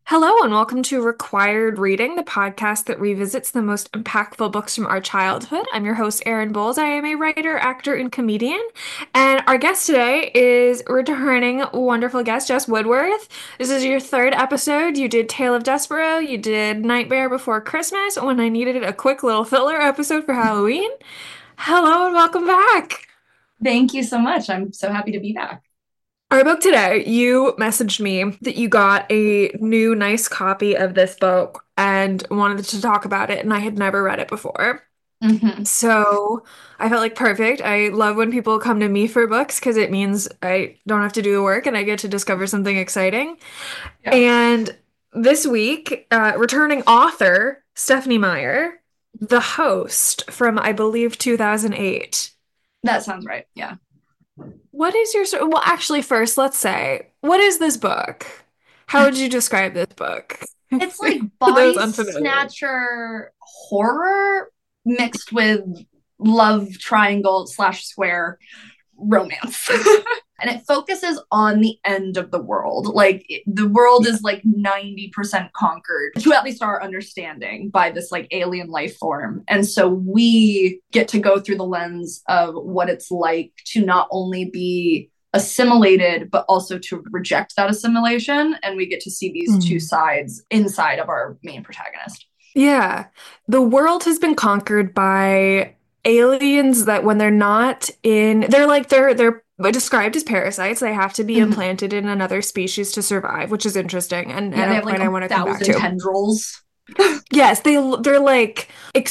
Hello, and welcome to Required Reading, the podcast that revisits the most impactful books from our childhood. I'm your host, Erin Bowles. I am a writer, actor, and comedian. And our guest today is returning wonderful guest, Jess Woodworth. This is your third episode. You did Tale of Despero, you did Nightmare Before Christmas when I needed a quick little filler episode for Halloween. Hello, and welcome back. Thank you so much. I'm so happy to be back. Our book today, you messaged me that you got a new nice copy of this book and wanted to talk about it, and I had never read it before. Hmm. So I felt like perfect. I love when people come to me for books because it means I don't have to do the work and I get to discover something exciting. Yeah, And this week, returning author Stephenie Meyer, the host from, I believe, 2008. that sounds right. Yeah. What is your, well, actually, first, let's say, what is this book? How would you describe this book It's like to those body unfamiliar? snatcher horror mixed with love triangle slash square romance. And it focuses on the end of the world. The world Yeah. is like 90% conquered, to at least our understanding, by this like alien life form. And so we get to go through the lens of what it's like to not only be assimilated, but also to reject that assimilation. And we get to see these two Mm. sides inside of our main protagonist. Yeah. The world has been conquered by aliens that when they're not in, they're described as parasites. They have to be Mhm. implanted in another species to survive, which is interesting Yeah, and they a have like point I a want to come back thousand to. tendrils. Yes, they're like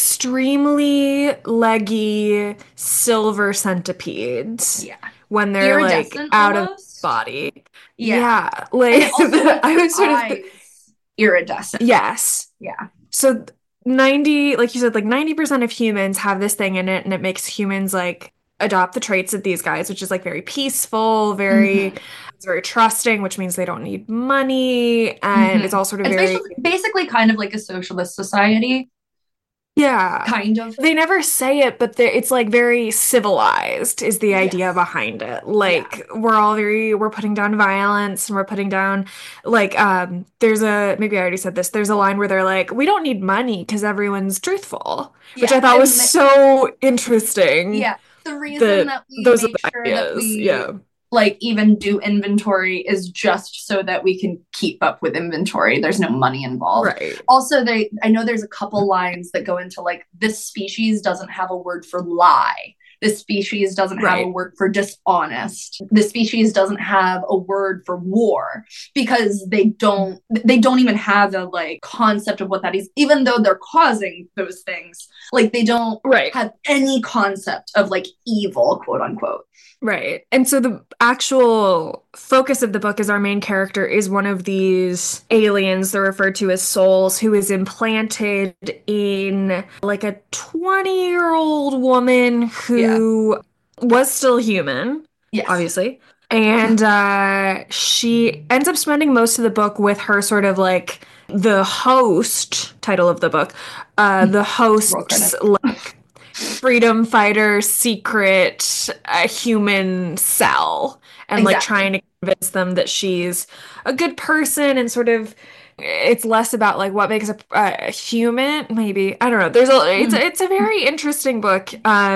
extremely leggy silver centipedes Yeah. when they're like Iridescent out of almost. body. Yeah. Yeah, And like it also makes I their was sort of eyes iridescent. yes. Yeah. So 90, like you said, like 90% of humans have this thing in it, and it makes humans like adopt the traits of these guys, which is like very peaceful, Hmm. it's very trusting, which means they don't need money, and Hmm. it's all sort of It's very basically kind of like a socialist society, yeah. kind of. They never say it, but it's like very civilized is the idea Yes. behind it. Yeah. Like we're putting down violence and we're putting down like there's a maybe I already said this. There's a line where they're like, we don't need money because everyone's truthful, which I Yeah. thought was so interesting Yeah. The reason that that we those are make the sure that ideas. we Yeah. like even do inventory is just so that we can keep up with inventory. There's no money involved. Right. Also, I know there's a couple lines that go into like this species doesn't have a word for lie. This species doesn't have a Right. word for dishonest. This species doesn't have a word for war because they don't even have a like concept of what that is, even though they're causing those things. Like they don't Right. have any concept of like evil, quote unquote. Right. And so the actual focus of the book is our main character is one of these aliens they're referred to as souls who is implanted in like a 20-year-old woman Yeah. who was still human, Yes. obviously. And she ends up spending most of the book with her sort of like the host title of the book, the Roll host's credit. like freedom fighter secret human cell and like Exactly. trying to convince them that she's a good person and sort of it's less about like what makes a human maybe I don't know Mm. it's a very interesting book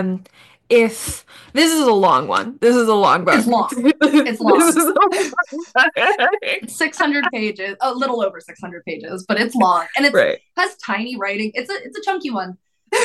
if this is a long one this is a long It's book long. It's this long. is a long book. It's 600 pages, a little over 600 pages, but it's long and it's Right. has tiny writing. It's a chunky one.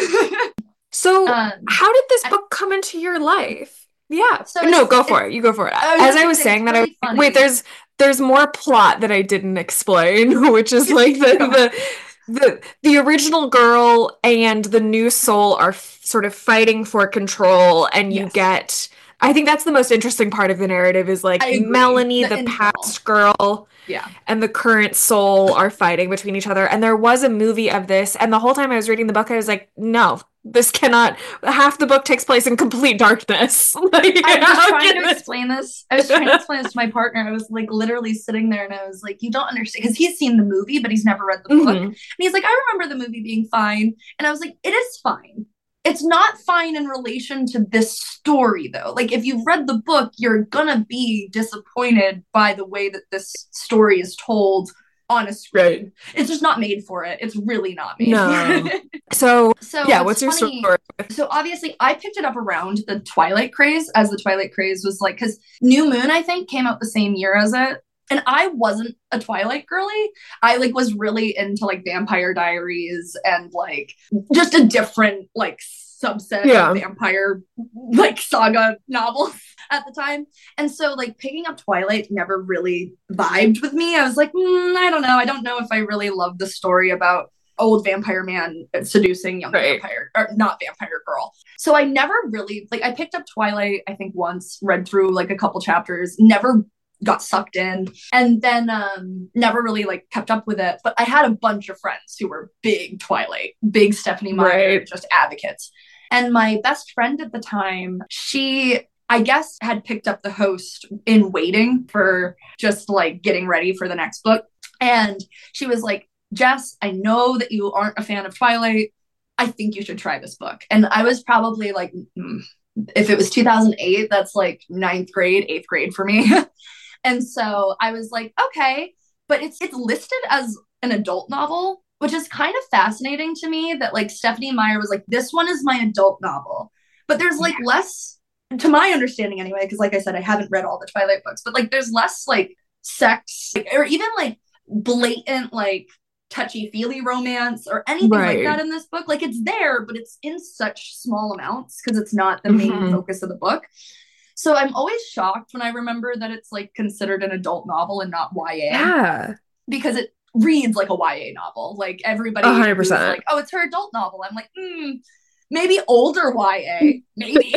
So, um, how did this and book come into your life? Yeah. so No, go it. for it. You go for it. I was As just I gonna was say it's saying that I was really like, wait, funny. there's more plot that I didn't explain, which is like Go. the original girl and the new soul are sort of fighting for control, and you Yes, get I think that's the most interesting part of the narrative is I like agree. Melanie, The the internal. past girl, Yeah. and the current soul are fighting between each other. And there was a movie of this, and the whole time I was reading the book, I was like, no, this cannot. Half the book takes place in complete darkness. Like, I was how trying to can this? explain this. I was trying to explain this to my partner. I was like literally sitting there and I was like, you don't understand because he's seen the movie, but he's never read the book. Mhm. And he's like, I remember the movie being fine. And I was like, it is fine. It's not fine in relation to this story, though. Like, if you've read the book, you're gonna be disappointed by the way that this story is told on a screen. Right. It's just not made for it. It's really not made for it. So yeah, what's your story? So obviously I picked it up around the Twilight craze, as the Twilight craze was like, because New Moon, I think, came out the same year as it. And I wasn't a Twilight girly. I like was really into like Vampire Diaries and like just a different like subset of vampire like saga novels at the time. And so like picking up Twilight never really vibed with me. I was like, I don't know. I don't know if I really love the story about old vampire man seducing young vampire, or not vampire girl. So I never really, like, I picked up Twilight, I think once, read through like a couple chapters, never got sucked in, and then never really like kept up with it. But I had a bunch of friends who were big Twilight, big Stephenie Meyer, just advocates. And my best friend at the time, she, I guess, had picked up The Host in waiting for just like getting ready for the next book. And she was like, Jess, I know that you aren't a fan of Twilight. I think you should try this book. And I was probably like, if it was 2008, that's like 9th grade, 8th grade for me. And so I was like, okay, but it's listed as an adult novel, which is kind of fascinating to me that like Stephenie Meyer was like, this one is my adult novel. But there's like less, to my understanding anyway, because like I said, I haven't read all the Twilight books, but like there's less like sex, like, or even like blatant like touchy-feely romance or anything like that in this book. Like it's there, but it's in such small amounts because it's not the main focus of the book. So I'm always shocked when I remember that it's like considered an adult novel and not YA. Yeah. Because it reads like a YA novel. Like everybody 100%. is like, oh, it's her adult novel. I'm like, maybe older YA, maybe.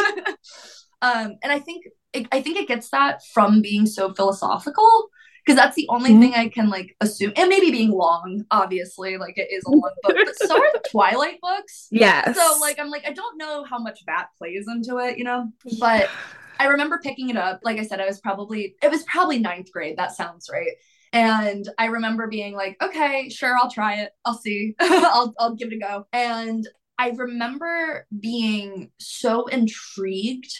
And I think it gets that from being so philosophical, because that's the only thing I can like assume, and maybe being long, obviously, like it is a long book, but so are the Twilight books. Yes. So like I'm like, I don't know how much that plays into it, you know. But I remember picking it up. Like I said, it was probably 9th grade. That sounds right. And I remember being like, okay, sure, I'll try it. I'll see. I'll give it a go. And I remember being so intrigued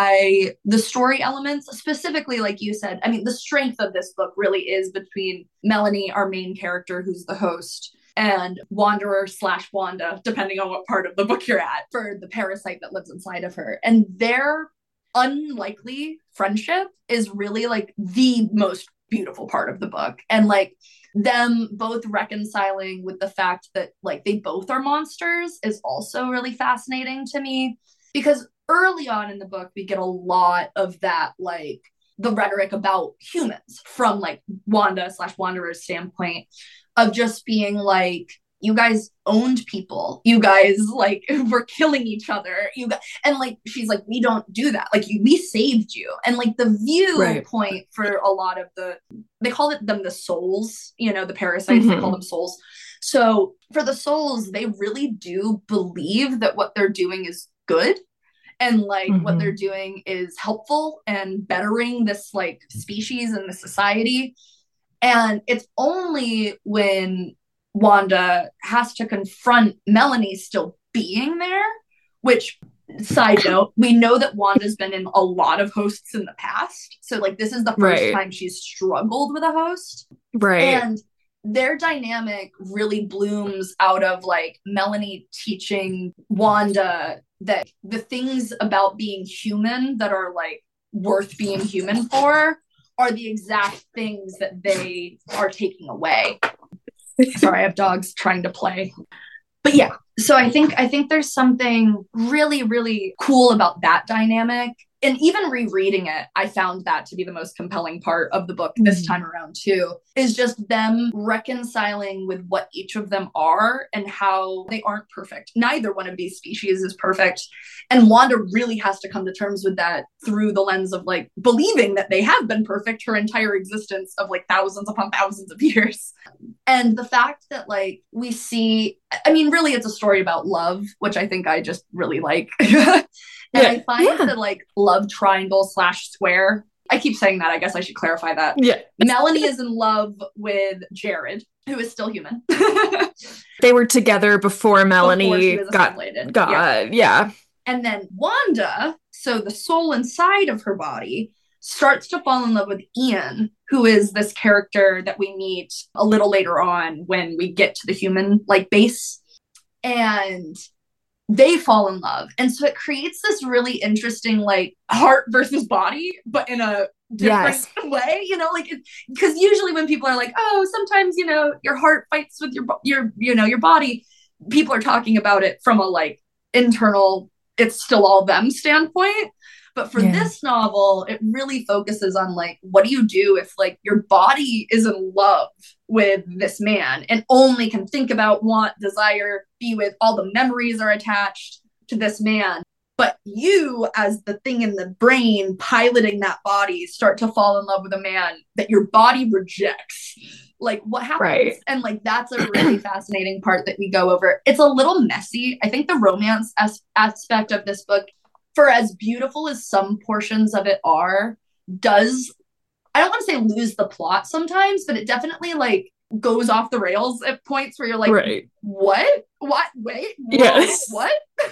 by the story elements, specifically, like you said. I mean, the strength of this book really is between Melanie, our main character, who's the host, and Wanderer / Wanda, depending on what part of the book you're at, for the parasite that lives inside of her. And their unlikely friendship is really like the most beautiful part of the book. And like them both reconciling with the fact that like they both are monsters is also really fascinating to me, because early on in the book we get a lot of that, like the rhetoric about humans from like Wanda / Wanderer's standpoint, of just being like, you guys owned people, you guys like were killing each other, and like she's like, we don't do that, like we saved you. And like the viewpoint for a lot of they call them the souls, you know, the parasites, they call them souls. So for the souls, they really do believe that what they're doing is good, and like what they're doing is helpful and bettering this like species and the society. And it's only when Wanda has to confront Melanie still being there, which, side note, we know that Wanda's been in a lot of hosts in the past. So like this is the first time she's struggled with a host. And their dynamic really blooms out of like Melanie teaching Wanda that the things about being human that are like worth being human for are the exact things that they are taking away. Sorry, I have dogs trying to play. But yeah, so I think there's something really, really cool about that dynamic. And even rereading it, I found that to be the most compelling part of the book this time around too, is just them reconciling with what each of them are and how they aren't perfect. Neither one of these species is perfect. And Wanda really has to come to terms with that through the lens of like believing that they have been perfect her entire existence of like thousands upon thousands of years. And the fact that like we see, I mean, really it's a story about love, which I think I just really like. And I find that like love triangle / square, I keep saying that, I guess I should clarify that. Yeah. Melanie is in love with Jared, who is still human. They were together before Melanie got. And then Wanda, so the soul inside of her body, starts to fall in love with Ian, who is this character that we meet a little later on when we get to the human like base. And they fall in love. And so it creates this really interesting like heart versus body, but in a different way, you know, like because usually when people are like, oh, sometimes, you know, your heart fights with your body, people are talking about it from a like internal, it's still all them standpoint. But for this novel, it really focuses on like, what do you do if like your body is in love with this man and only can think about, want, desire, be with, all the memories are attached to this man. But you, as the thing in the brain piloting that body, start to fall in love with a man that your body rejects. Like, what happens? Right. And like, that's a really fascinating part that we go over. It's a little messy. I think the romance aspect of this book, for as beautiful as some portions of it are, does, I don't want to say lose the plot sometimes, but it definitely like goes off the rails at points where you're like, right. What? Wait, yes. What?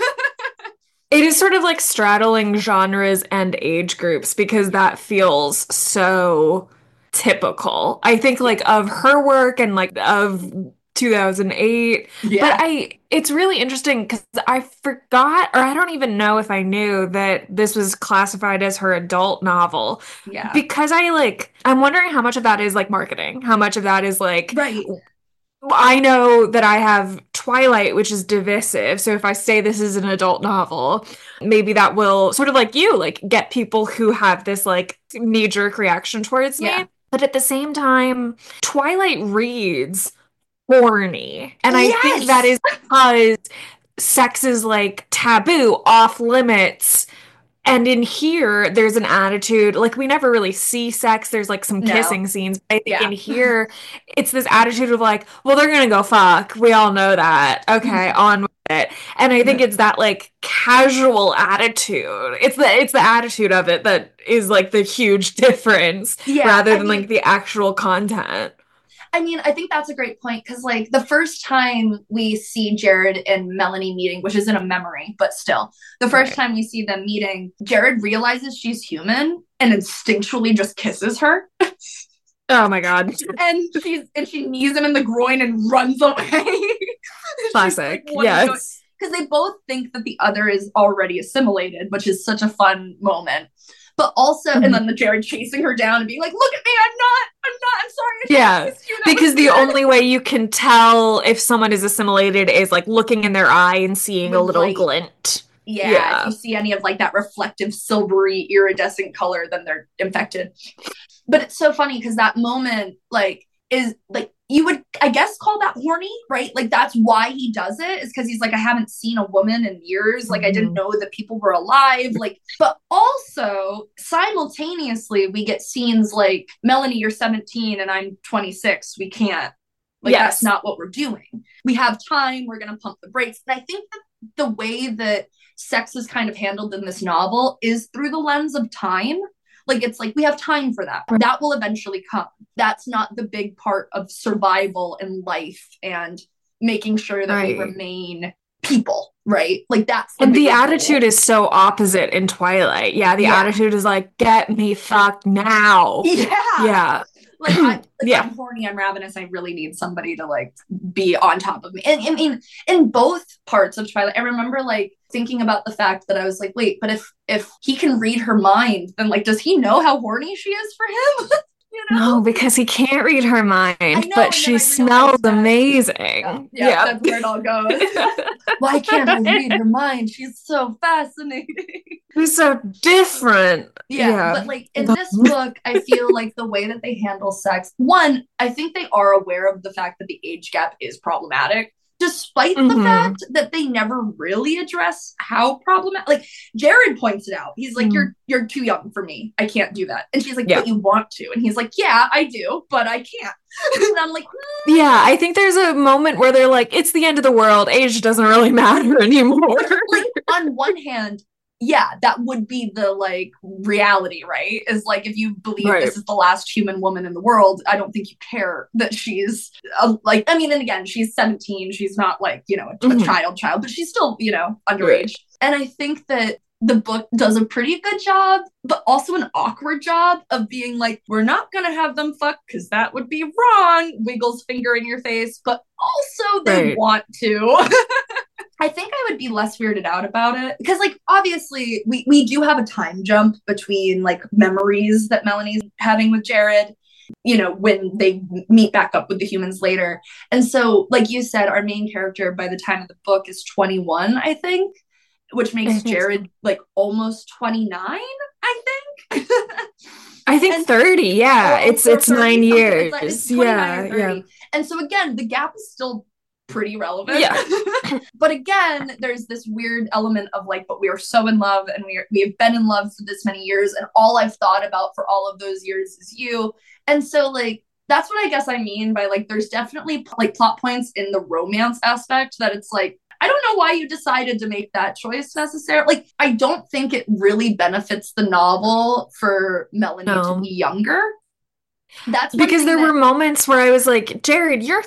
It is sort of like straddling genres and age groups because that feels so typical. I think like of her work and like of 2008. Yeah. But it's really interesting because I forgot, or I don't even know if I knew that this was classified as her adult novel. Yeah. Because I'm wondering how much of that is like marketing, how much of that is like, right. I know that I have Twilight, which is divisive. So if I say this is an adult novel, maybe that will sort of like you, like get people who have this like knee-jerk reaction towards me. But at the same time, Twilight reads horny. And I think that is because sex is like taboo, off limits. And in here, there's an attitude, like we never really see sex. There's like some kissing scenes. But I think in here, it's this attitude of like, well, they're going to go fuck. We all know that. Okay, on with it. And I think it's that like casual attitude. It's the attitude of it that is like the huge difference rather than like the actual content. I mean, I think that's a great point because, like, the first time we see Jared and Melanie meeting, which is in a memory, but still, the first time we see them meeting, Jared realizes she's human and instinctually just kisses her. Oh my God. And she knees him in the groin and runs away. Classic. Like, yes. Because they both think that the other is already assimilated, which is such a fun moment. But also, and then the Jared chasing her down and being like, look at me, I'm sorry. Yeah, because the only way you can tell if someone is assimilated is like looking in their eye and seeing a little glint. Yeah, if you see any of like that reflective, silvery, iridescent color, then they're infected. But it's so funny because that moment, like, is like, you would, I guess, call that horny, right? Like, that's why he does it, is because he's like, I haven't seen a woman in years. Like, I didn't know that people were alive. Like, but also, simultaneously, we get scenes like, Melanie, you're 17 and I'm 26. We can't. Like, that's not what we're doing. We have time. We're going to pump the brakes. And I think that the way that sex is kind of handled in this novel is through the lens of time. Like, it's like, we have time for that. That will eventually come. That's not the big part of survival and life and making sure that we remain people, right? Like, that's the attitude is so opposite in Twilight. Yeah, the attitude is like, get me fucked now. Yeah. Like, I'm horny, I'm ravenous, I really need somebody to like be on top of me. And I mean, in both parts of Twilight, I remember like thinking about the fact that I was like, wait, but if he can read her mind, then like, does he know how horny she is for him? You know? No, because he can't read her mind, but she smells amazing. Yeah, that's where it all goes. Why can't I read her mind? She's so fascinating. She's so different. Yeah, but like in this book, I feel like the way that they handle sex, one, I think they are aware of the fact that the age gap is problematic. Despite the fact that they never really address how problematic, like Jared points it out. He's like, you're too young for me. I can't do that. And she's like, but you want to. And he's like, yeah, I do, but I can't. And I'm like, yeah, I think there's a moment where they're like, it's the end of the world. Age doesn't really matter anymore. Like, on one hand, yeah, that would be the like reality, right? Is like, if you believe this is the last human woman in the world, I don't think you care that she's like, I mean, and again, she's 17. She's not like, you know, a child, but she's still, you know, underage. And I think that the book does a pretty good job, but also an awkward job of being like, we're not gonna have them fuck because that would be wrong. Wiggles finger in your face, but also they Right. want to. I think I would be less weirded out about it because, like, obviously, we do have a time jump between like memories that Melanie's having with Jared, when they meet back up with the humans later. And so, like you said, our main character by the time of the book is 21, I think, which I makes think so. Jared like almost 29, I think. I think And 30. Yeah. or It's 30, nine okay, it's years. 29 or Yeah. Yeah. 30. And so again, the gap is still pretty relevant. Yeah. But again, there's this weird element of like, but we are so in love and we have been in love for this many years, and all I've thought about for all of those years is you. And so like that's what I guess I mean by like there's definitely like plot points in the romance aspect that it's like I don't know why you decided to make that choice necessarily. Like, I don't think it really benefits the novel for Melanie to be No. younger. That's one Because thing there were that, moments where I was like, Jared, you're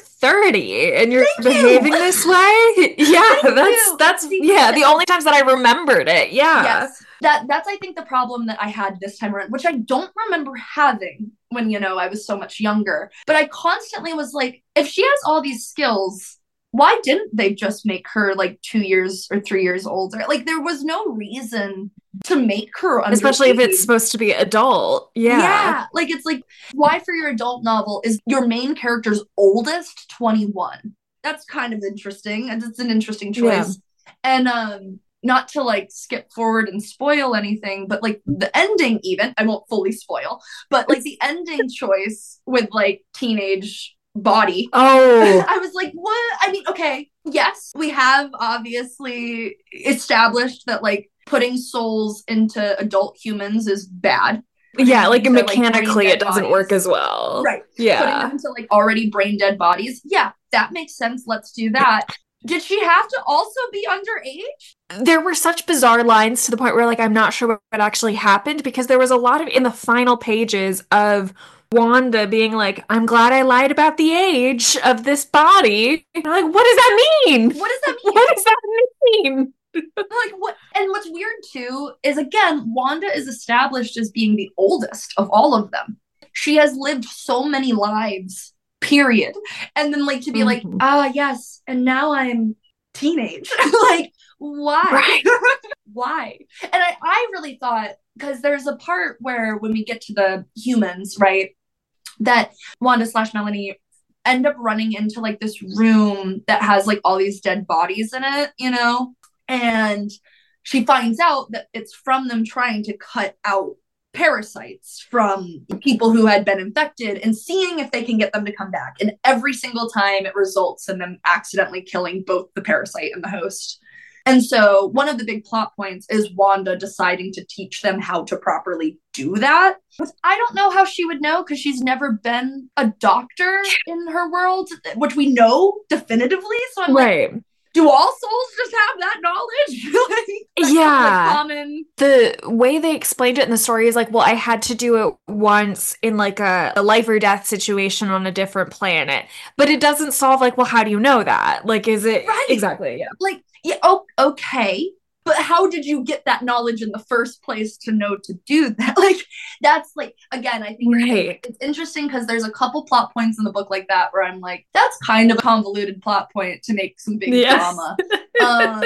30 and you're thank you. behaving this way. Yeah, Thank you. See, yeah, the only times that I remembered it. Yeah. yes, that's I think the problem that I had this time around, which I don't remember having when I was so much younger. But I constantly was like, if she has all these skills, why didn't they just make her like 2 years or 3 years older? Like there was no reason to make her Especially if it's underage. supposed to be adult. Yeah. Yeah, like it's like why for your adult novel is your main character's oldest 21? That's kind of interesting. And it's an interesting Yeah. choice. And not to like skip forward and spoil anything, but like the ending even, I won't fully spoil, but like the ending choice with like teenage body. Oh, I was like, what? I mean, okay, yes, we have obviously established that like putting souls into adult humans is bad. Putting yeah, them like into like brain mechanically it dead doesn't work bodies. as well. Right. Putting them Yeah. into like already brain dead bodies. Yeah, that makes sense. Let's do that. Did she have to also be underage? There were such bizarre lines to the point where like I'm not sure what actually happened because there was a lot of in the final pages of Wanda being like, I'm glad I lied about the age of this body. And I'm like, what does that mean? What does that mean? What does that mean? Like what? And what's weird too is again, Wanda is established as being the oldest of all of them. She has lived so many lives, period. And then like to be like, Mhm. ah, yes, and now I'm teenage. Like, why? Right. Why? And I really thought because there's a part where when we get to the humans, right, that Wanda slash Melanie end up running into like this room that has like all these dead bodies in it. And she finds out that it's from them trying to cut out parasites from people who had been infected and seeing if they can get them to come back. And every single time it results in them accidentally killing both the parasite and the host. And so one of the big plot points is Wanda deciding to teach them how to properly do that. I don't know how she would know because she's never been a doctor in her world, which we know definitively. So I'm like, Right. do all souls just have that knowledge? Like, Yeah. common. The way they explained it in the story is like, well, I had to do it once in like a life or death situation on a different planet. But it doesn't solve like, well, how do you know that? Like, is it Right. exactly? Yeah. Like, yeah, oh, okay. But how did you get that knowledge in the first place to know to do that? Like, that's like, again, I think Right. it's interesting because there's a couple plot points in the book like that where I'm like, that's kind of a convoluted plot point to make some big Yeah. drama. Um,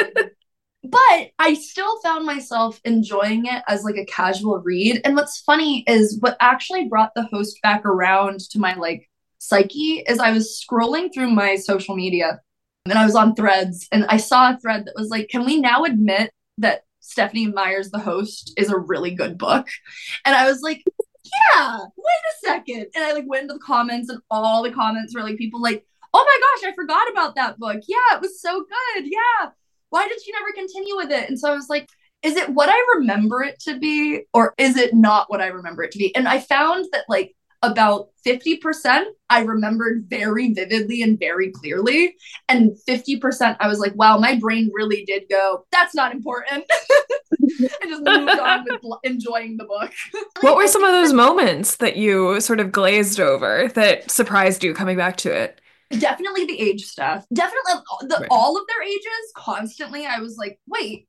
but I still found myself enjoying it as like a casual read. And what's funny is what actually brought the host back around to my like psyche is I was scrolling through my social media and I was on Threads and I saw a thread that was like, can we now admit that Stephanie Meyer's The Host is a really good book? And I was like, yeah, wait a second. And I like went into the comments and all the comments were like people like, oh my gosh, I forgot about that book. Yeah, it was so good. Yeah. Why did she never continue with it? And so I was like, is it what I remember it to be or is it not what I remember it to be? And I found that like about 50% I remembered very vividly and very clearly. And 50% I was like, wow, my brain really did go, that's not important. I just moved on with enjoying the book. What were some of those moments that you sort of glazed over that surprised you coming back to it? Definitely the age stuff. Definitely Right. all of their ages constantly. I was like, wait,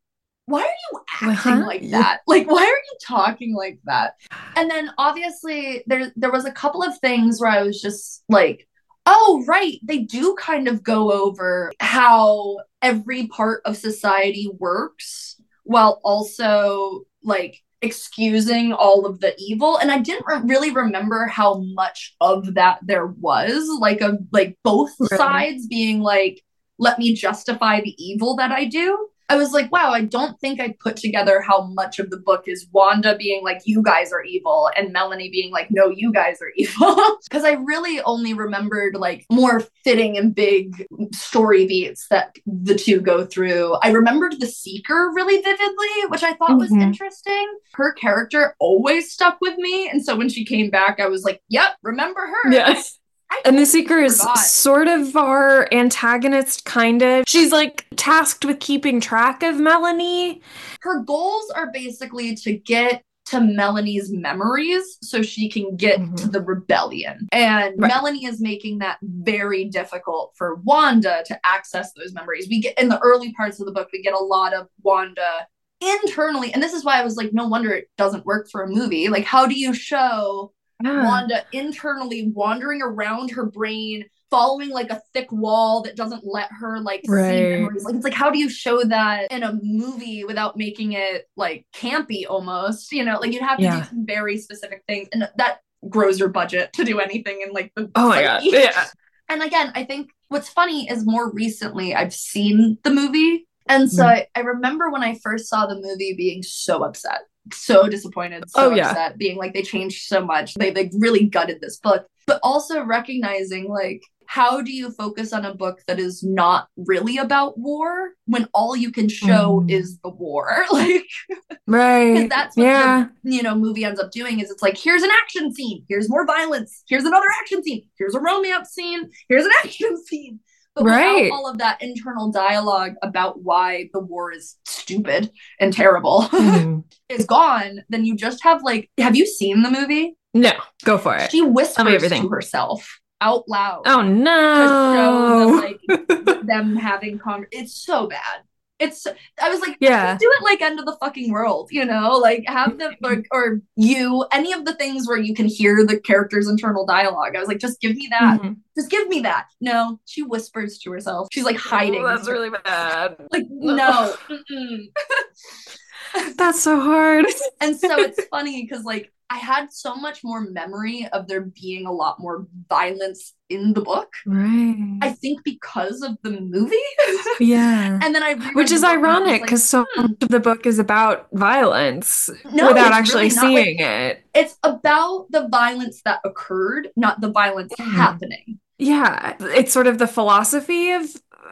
why are you acting Huh? like that? Like, why are you talking like that? And then obviously there was a couple of things where I was just like, oh, right, they do kind of go over how every part of society works while also like excusing all of the evil. And I didn't really remember how much of that there was, like both Right. sides being like, let me justify the evil that I do. I was like, wow, I don't think I put together how much of the book is Wanda being like, you guys are evil, and Melanie being like, no, you guys are evil. Because I really only remembered like more fitting and big story beats that the two go through. I remembered the Seeker really vividly, which I thought was Hmm. interesting. Her character always stuck with me. And so when she came back, I was like, yep, remember her. Yes. I And the totally Seeker is forgot. sort of our antagonist, kind of. She's like tasked with keeping track of Melanie. Her goals are basically to get to Melanie's memories so she can get to Hmm. the rebellion. And Right. Melanie is making that very difficult for Wanda to access those memories. We get in the early parts of the book, we get a lot of Wanda internally. And this is why I was like, no wonder it doesn't work for a movie. Like, how do you show Yeah. Wanda internally wandering around her brain, following like a thick wall that doesn't let her like see Right. memories? Like, it's like, how do you show that in a movie without making it like campy almost? You know, like you'd have to do Yeah. some very specific things, and that grows your budget to do anything in like the Oh my God. fighty. Yeah. And again, I think what's funny is more recently I've seen the movie. And so Mm. I remember when I first saw the movie being so upset, so disappointed, Oh so yeah. upset, being like they changed so much. They really gutted this book. But also recognizing like how do you focus on a book that is not really about war when all you can show Mm. is the war? Like, because Right. that's what the Yeah. movie ends up doing is it's like here's an action scene, here's more violence, here's another action scene, here's a romance scene, here's an action scene, but without Right. all of that internal dialogue about why the war is stupid and terrible Hmm. is gone. Then you just have like, have you seen the movie? No, go for it. She Tell me whispers to everything. herself out loud Oh to show the no. like them having it's so bad. It's I was like, just Yeah. do it like end of the fucking world, you know? Like have them like or you any of the things where you can hear the character's internal dialogue. I was like, just give me that. Hmm. Just give me that. No, she whispers to herself. She's like Oh, hiding. that's really bad. Like, No. no. Mm-mm. That's so hard. And so it's funny because like I had so much more memory of there being a lot more violence in the book. I Right. think because of the movie. Yeah. And then I Which reread the is book and I was ironic like, because so much of the book is about violence no, without it's actually really not like seeing it. it's about the violence that occurred, not the violence Mhm. happening. Yeah. It's sort of the philosophy of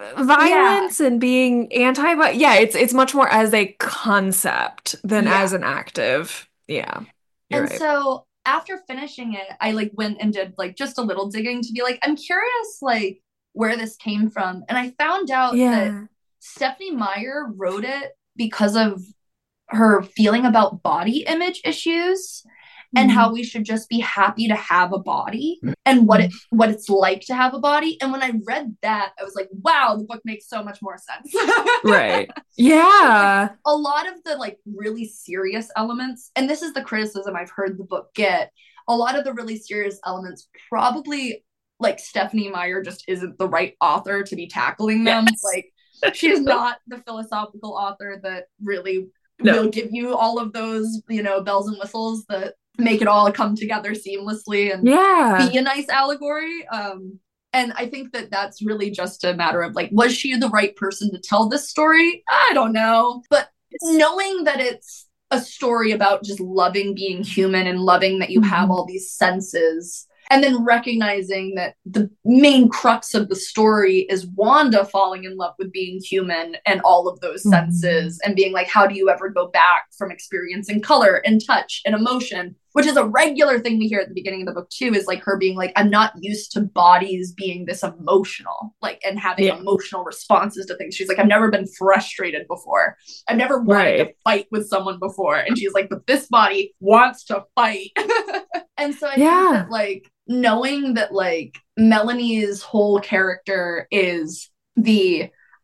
Yeah. violence and being anti, but yeah, it's much more as a concept than Yeah. as an active. Yeah. You're And right. so after finishing it, I like went and did like just a little digging to be like, I'm curious like where this came from. And I found out that Yeah. Stephanie Meyer wrote it because of her feeling about body image issues and how Mhm. we should just be happy to have a body and what it's like to have a body. And when I read that, I was like, wow, the book makes so much more sense. Right. Like Yeah. a lot of the like really serious elements, and this is the criticism I've heard the book get, a lot of the really serious elements probably like Stephanie Meyer just isn't the right author to be tackling them. Yes. Like she is not the philosophical author that really No. will give you all of those, bells and whistles that make it all come together seamlessly and be Yeah. a nice allegory. And I think that that's really just a matter of like, was she the right person to tell this story? I don't know. But knowing that it's a story about just loving being human and loving that you have Mhm. all these senses, and then recognizing that the main crux of the story is Wanda falling in love with being human and all of those Mhm. senses, and being like, how do you ever go back from experiencing color and touch and emotion, which is a regular thing we hear at the beginning of the book too, is like her being like, I'm not used to bodies being this emotional, like, and having Yeah. emotional responses to things. She's like, I've never been frustrated before, I've never wanted to Right. fight with someone before. And she's like, but this body wants to fight. And so I think Yeah. that like knowing that like Melanie's whole character is the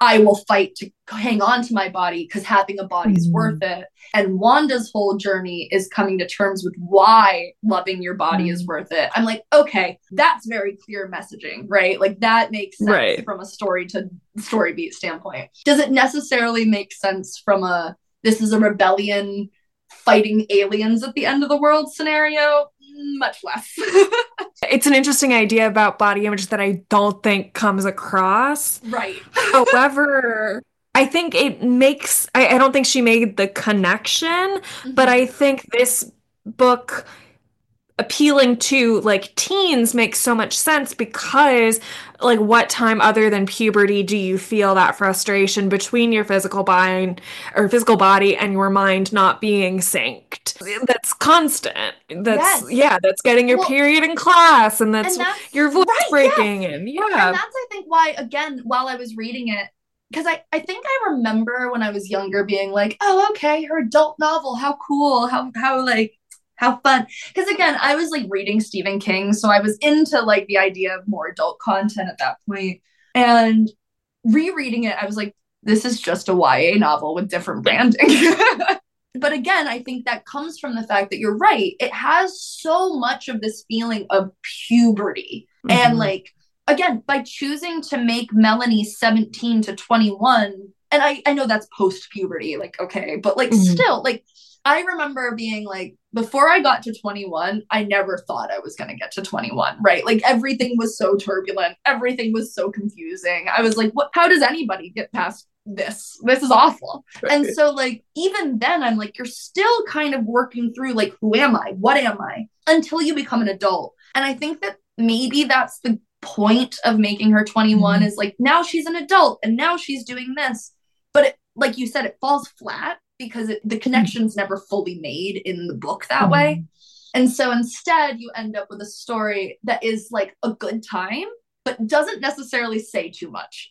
I will fight to hang on to my body because having a body is worth Mhm. it. And Wanda's whole journey is coming to terms with why loving your body is Mhm. worth it. I'm like, okay, that's very clear messaging, right? Like that makes sense Right. from a story to story beat standpoint. Does it necessarily make sense from a this is a rebellion fighting aliens at the end of the world scenario? Much less. It's an interesting idea about body image that I don't think comes across. Right. However, I think it makes, I don't think she made the connection, but Mm-hmm. I think this book appealing to like teens makes so much sense because like what time other than puberty do you feel that frustration between your physical body and your mind not being synced? That's constant. That's Yes. yeah, that's getting your Well, period in class and that's and that's your voice right. breaking Yes. and And yeah. that's, I think, why, again, while I was reading it, because I think I remember when I was younger being like, oh, okay, her adult novel, how cool, how fun. Because again, I was like reading Stephen King, so I was into like the idea of more adult content at that point. And rereading it, I was like, this is just a YA novel with different branding. But again, I think that comes from the fact that you're right. It has so much of this feeling of puberty. And Mhm. like, again, by choosing to make Melanie 17 to 21, and I know that's post puberty, like, okay, but like, Mhm. still, like, I remember being like, before I got to 21, I never thought I was going to get to 21, right? Like, everything was so turbulent, everything was so confusing. I was like, what? How does anybody get past this? This is awful. And Right. so, like, even then, I'm like, you're still kind of working through, like, who am I? What am I? Until you become an adult. And I think that maybe that's the point of making her 21 Mhm. is like, now she's an adult and now she's doing this. But it, like you said, it falls flat because the connection's never fully made in the book that way. Mhm. And so instead, you end up with a story that is like a good time, but doesn't necessarily say too much.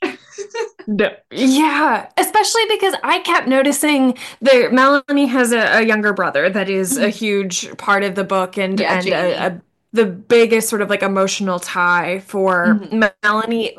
Yeah, especially because I kept noticing that Melanie has a younger brother that is a huge part of the book Yeah, and Jamie. the biggest sort of like emotional tie for Mm-hmm. Melanie.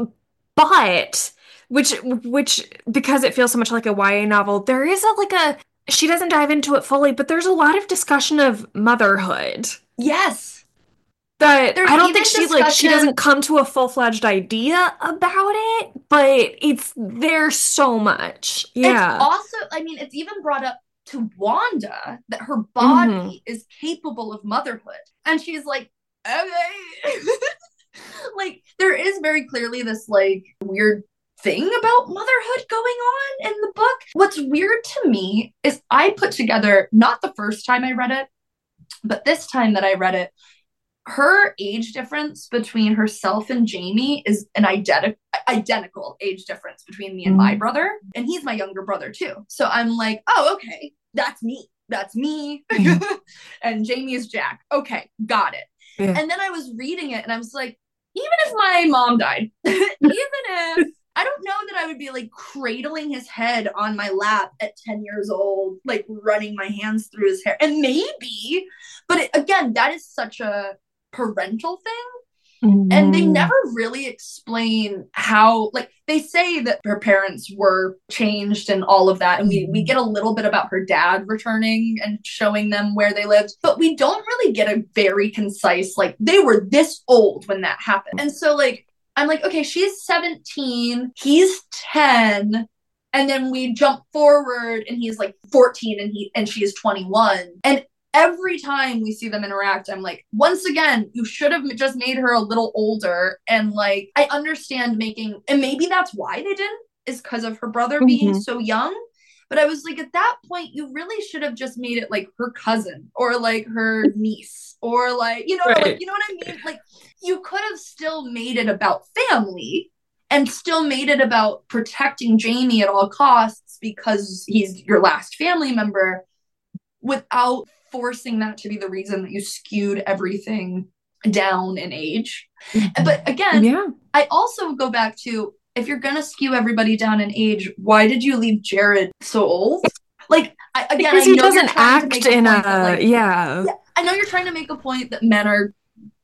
But which because it feels so much like a YA novel, there is a like a she doesn't dive into it fully, but there's a lot of discussion of motherhood Yes. that There's I don't think even she doesn't discussion. come to a full-fledged idea about it, but it's there so much. It's Yeah. also, I mean, it's even brought up to Wanda that her Hmm. body is capable of motherhood. And she's like, okay. Like, there is very clearly this, like, weird thing about motherhood going on in the book. What's weird to me is I put together, not the first time I read it, but this time that I read it, her age difference between herself and Jamie is an identical age difference between me and my Mm. brother, and he's my younger brother too. So I'm like, oh, okay, that's me. That's me. Yeah. And Jamie is Jack. Okay, got it. Yeah. And then I was reading it and I was like, even if my mom died, even if I don't know that I would be like cradling his head on my lap at 10 years old, like running my hands through his hair. And maybe, but again, that is such a parental thing. And they Mhm. never really explain how, like, they say that her parents were changed and all of that. And we Mhm. get a little bit about her dad returning and showing them where they lived, but we don't really get a very concise, like, they were this old when that happened. And so, like, I'm like, okay, she's 17, he's 10. And then we jump forward and he's like 14 and she is 21. And every time we see them interact, I'm like, once again, you should have just made her a little older. And like, I understand making, and maybe that's why they didn't, is because of her brother being Mhm. so young. But I was like, at that point, you really should have just made it like her cousin or like her niece or like, like, Right. you know what I mean? Like, you could have still made it about family and still made it about protecting Jamie at all costs because he's your last family member without forcing that to be the reason that you skewed everything down in age. Mhm. But again, Yeah. I also go back to if you're going to skew everybody down in age, why did you leave Jared so old? Like, again, Because I he know you're doesn't trying to act make a in point that, a like, yeah. yeah, I know you're trying to make a point that men are,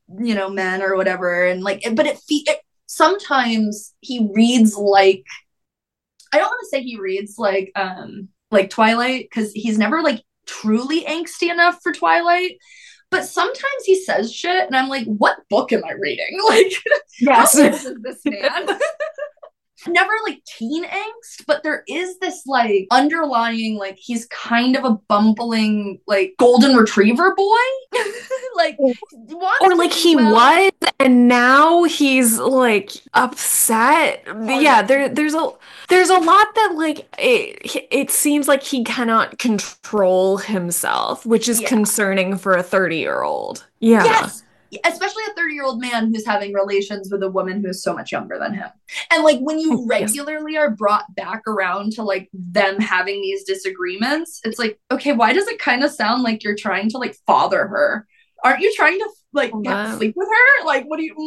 men or whatever. And like, but it sometimes he reads like I don't want to say he reads like Twilight, because he's never like truly angsty enough for Twilight. But sometimes he says shit and I'm like, what book am I reading? Like, how Yes. old is this man? Never like teen angst, but there is this like underlying, like he's kind of a bumbling like golden retriever boy. Like wants Or to like do he well. was and now he's like upset. Yeah, Hardened. there's a lot that like it seems like he cannot control himself, which is Yeah. concerning for a 30-year-old. Yeah. Yes. Especially a 30-year-old man who's having relations with a woman who's so much younger than him. And like when you Yes. regularly are brought back around to like them having these disagreements, it's like, okay, why does it kind of sound like you're trying to like father her? Aren't you trying to like sleep with her? Like, what do you?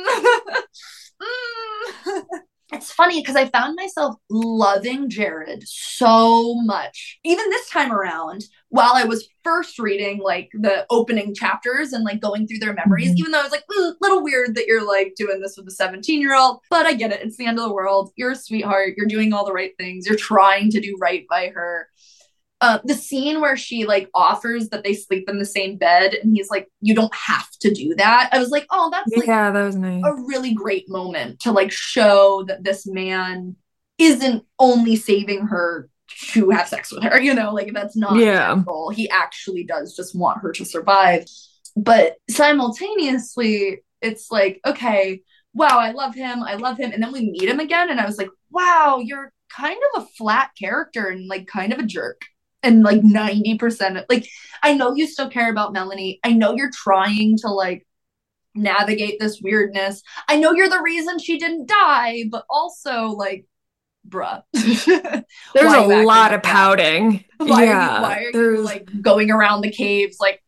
It's funny because I found myself loving Jared so much, even this time around, while I was first reading like the opening chapters and like going through their memories, Mhm. even though I was like, a little weird that you're like doing this with a 17-year-old, but I get it. It's the end of the world. You're a sweetheart. You're doing all the right things. You're trying to do right by her. The scene where she like offers that they sleep in the same bed and he's like, you don't have to do that. I was like, oh, that's like Yeah, that was a nice. really great moment to like show that this man isn't only saving her to have sex with her, like that's not the end Yeah. goal. He actually does just want her to survive. But simultaneously, it's like, okay, wow, I love him. I love him. And then we meet him again. And I was like, wow, you're kind of a flat character and like kind of a jerk. And like 90% of, like, I know you still care about Melanie. I know you're trying to like navigate this weirdness. I know you're the reason she didn't die, but also like, bruh, There's why a are you acting lot like of that? pouting. Why are you Yeah, why are you there's like going around the caves like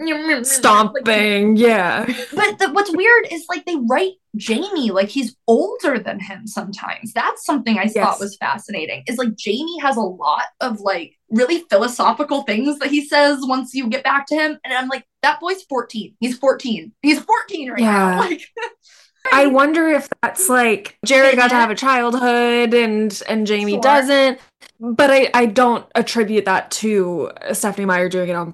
like stomping. Yeah. but what's weird is like they write Jamie like he's older than him sometimes. That's something I thought Yes. was fascinating. Is like Jamie has a lot of like really philosophical things that he says once you get back to him. And I'm like, that boy's 14. He's 14. He's 14 right now. Yeah. Like I right. wonder if that's like Jared Fitting got to have it. a childhood and Jamie Sure. doesn't. But I don't attribute that to Stephanie Meyer doing it on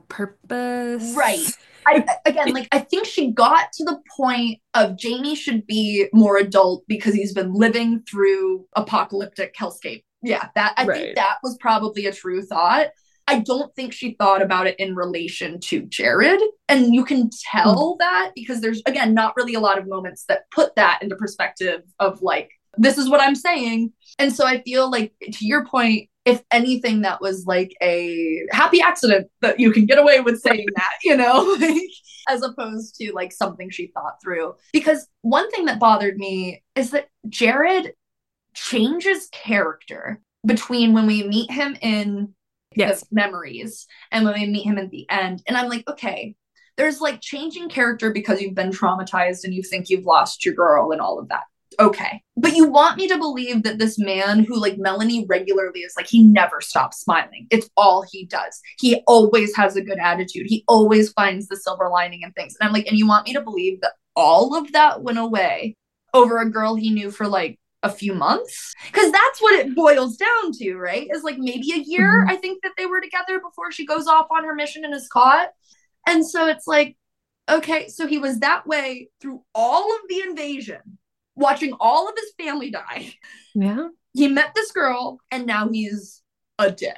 Right. purpose. Again, like I think she got to the point of Jamie should be more adult because he's been living through apocalyptic hellscape. Yeah, that I think Right. that was probably a true thought. I don't think she thought about it in relation to Jared. And you can Mm. tell that because there's again not really a lot of moments that put that into perspective of like, this is what I'm saying. And so I feel like to your point, if anything, that was like a happy accident that you can get away with saying that, like, as opposed to like something she thought through. Because one thing that bothered me is that Jared changes character between when we meet him in the Yes. memories and when we meet him at the end. And I'm like, okay, there's like changing character because you've been traumatized and you think you've lost your girl and all of that. Okay. But you want me to believe that this man who like Melanie regularly is like, he never stops smiling. It's all he does. He always has a good attitude. He always finds the silver lining in things. And I'm like, and you want me to believe that all of that went away over a girl he knew for like a few months? Because that's what it boils down to, right? Is like maybe a year, Mhm. I think, that they were together before she goes off on her mission and is caught. And so it's like, okay, so he was that way through all of the invasion, watching all of his family die. Yeah. He met this girl, and now he's a dick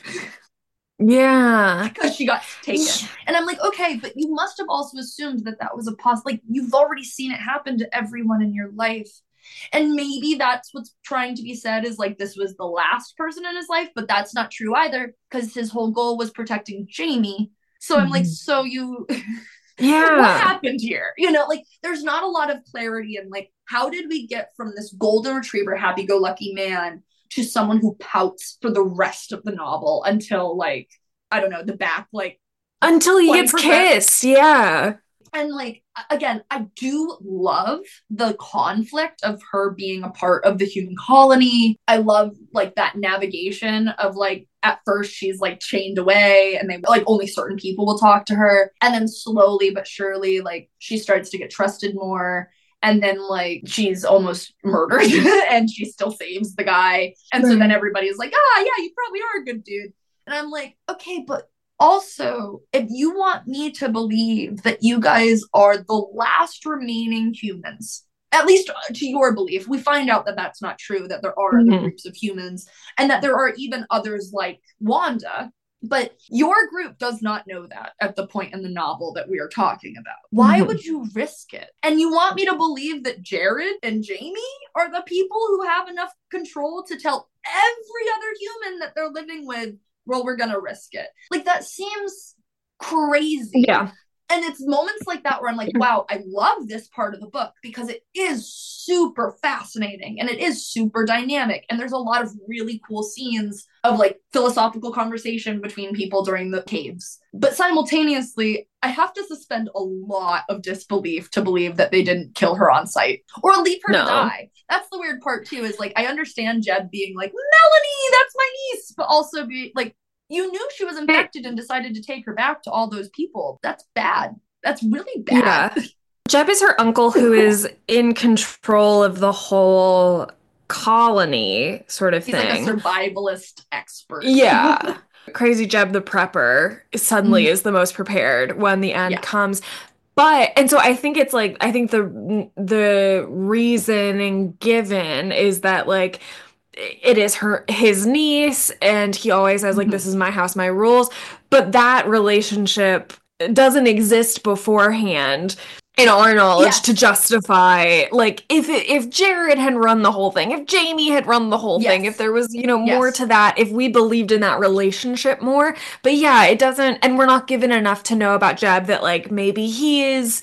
Yeah. because she got taken. And I'm like, okay, but you must have also assumed that that was a like you've already seen it happen to everyone in your life. And maybe that's what's trying to be said is like this was the last person in his life, but that's not true either because his whole goal was protecting Jamie. So I'm like, Mhm. so you what Yeah. happened here? Like there's not a lot of clarity in like how did we get from this golden retriever happy-go-lucky man to someone who pouts for the rest of the novel until like I don't know the back like Until he gets 20%. kissed. Yeah. And like again, I do love the conflict of her being a part of the human colony. I love like that navigation of like at first she's like chained away and they like only certain people will talk to her, and then slowly but surely like she starts to get trusted more. And then like she's almost murdered and she still saves the guy. And so then everybody's like, ah, yeah, you probably are a good dude. And I'm like, okay, but also, if you want me to believe that you guys are the last remaining humans, at least to your belief, we find out that that's not true, that there are other groups of humans, and that there are even others like Wanda. But your group does not know that at the point in the novel that we are talking about. Why would you risk it? And you want me to believe that Jared and Jamie are the people who have enough control to tell every other human that they're living with, well, we're going to risk it. Like, that seems crazy. Yeah. And it's moments like that where I'm like, wow, I love this part of the book because it is super fascinating and it is super dynamic. And there's a lot of really cool scenes of like philosophical conversation between people during the caves. But simultaneously, I have to suspend a lot of disbelief to believe that they didn't kill her on sight or leave her to die. That's the weird part too, is like, I understand Jeb being like, Melanie, that's my niece, but also be like, you knew she was infected and decided to take her back to all those people. That's bad. That's really bad. Yeah. Jeb is her uncle who is in control of the whole colony sort of He's thing. Like a survivalist expert. Yeah. Crazy Jeb the prepper suddenly is the most prepared when the end comes. But and so I think it's like I think the reasoning given is that like it is his niece and he always says like this is my house, my rules, but that relationship doesn't exist beforehand in our knowledge to justify like if Jared had run the whole thing, if Jamie had run the whole thing, if there was, you know, more to that, if we believed in that relationship more. But yeah, it doesn't, and we're not given enough to know about Jeb that like maybe he is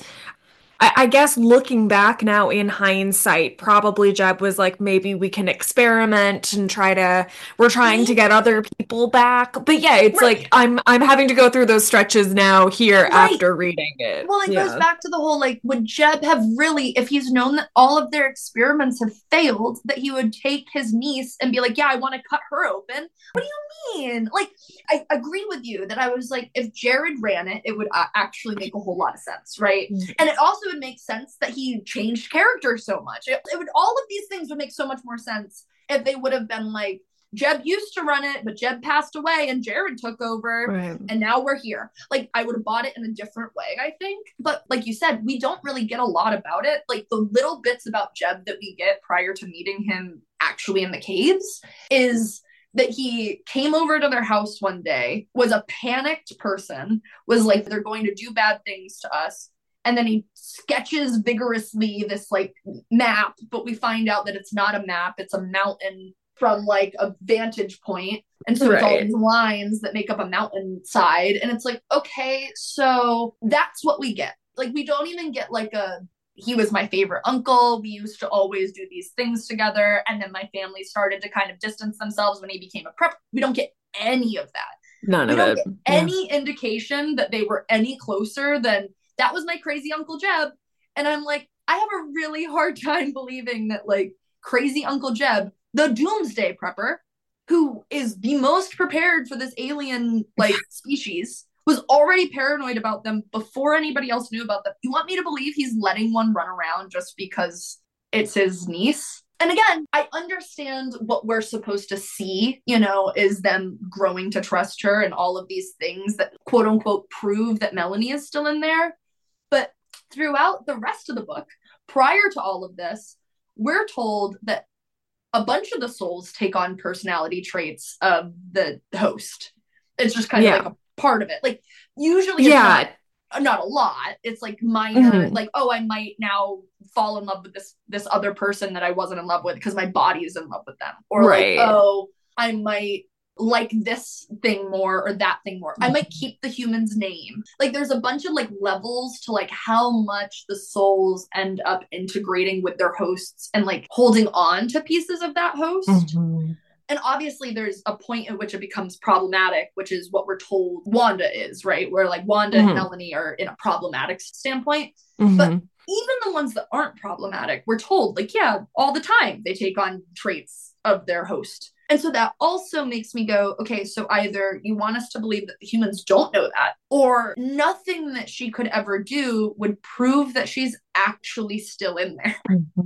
I guess looking back now in hindsight, probably Jeb was like, maybe we can experiment and we're trying to get other people back. But yeah, it's like I'm having to go through those stretches now here after reading it. Well, it goes back to the whole like, would Jeb have really, if he's known that all of their experiments have failed, that he would take his niece and be like, yeah, I want to cut her open? What do you mean? Like, I agree with you that I was like, if Jared ran it, it would actually make a whole lot of sense, right? And it also would make sense that he changed character so much. It would, all of these things would make so much more sense if they would have been like, Jeb used to run it, but Jeb passed away and Jared took over and now we're here. Like, I would have bought it in a different way, I think. But like you said, we don't really get a lot about it. Like, the little bits about Jeb that we get prior to meeting him actually in the caves is that he came over to their house one day, was a panicked person, was like, they're going to do bad things to us. And then he sketches vigorously this like map, but we find out that it's not a map, it's a mountain from like a vantage point. And so it's all these lines that make up a mountainside. And it's like, okay, so that's what we get. Like, we don't even get like he was my favorite uncle. We used to always do these things together. And then my family started to kind of distance themselves when he became a prep. We don't get any of that. None of it. Any indication that they were any closer than that was my crazy Uncle Jeb. And I'm like, I have a really hard time believing that like crazy Uncle Jeb, the doomsday prepper, who is the most prepared for this alien like species, was already paranoid about them before anybody else knew about them. You want me to believe he's letting one run around just because it's his niece? And again, I understand what we're supposed to see, you know, is them growing to trust her and all of these things that quote unquote prove that Melanie is still in there. But throughout the rest of the book, prior to all of this, we're told that a bunch of the souls take on personality traits of the host. It's just kind of like a part of it. Like, usually it's not a lot. It's like minor, like, oh, I might now fall in love with this other person that I wasn't in love with because my body is in love with them. Or like, oh, I might like this thing more or that thing more. I might keep the human's name. Like, there's a bunch of like levels to like how much the souls end up integrating with their hosts and like holding on to pieces of that host. And obviously there's a point at which it becomes problematic, which is what we're told Wanda is, right? Where like Wanda and Melanie are in a problematic standpoint. But even the ones that aren't problematic, we're told like, yeah, all the time they take on traits of their host. And so that also makes me go, okay, so either you want us to believe that the humans don't know that, or nothing that she could ever do would prove that she's actually still in there.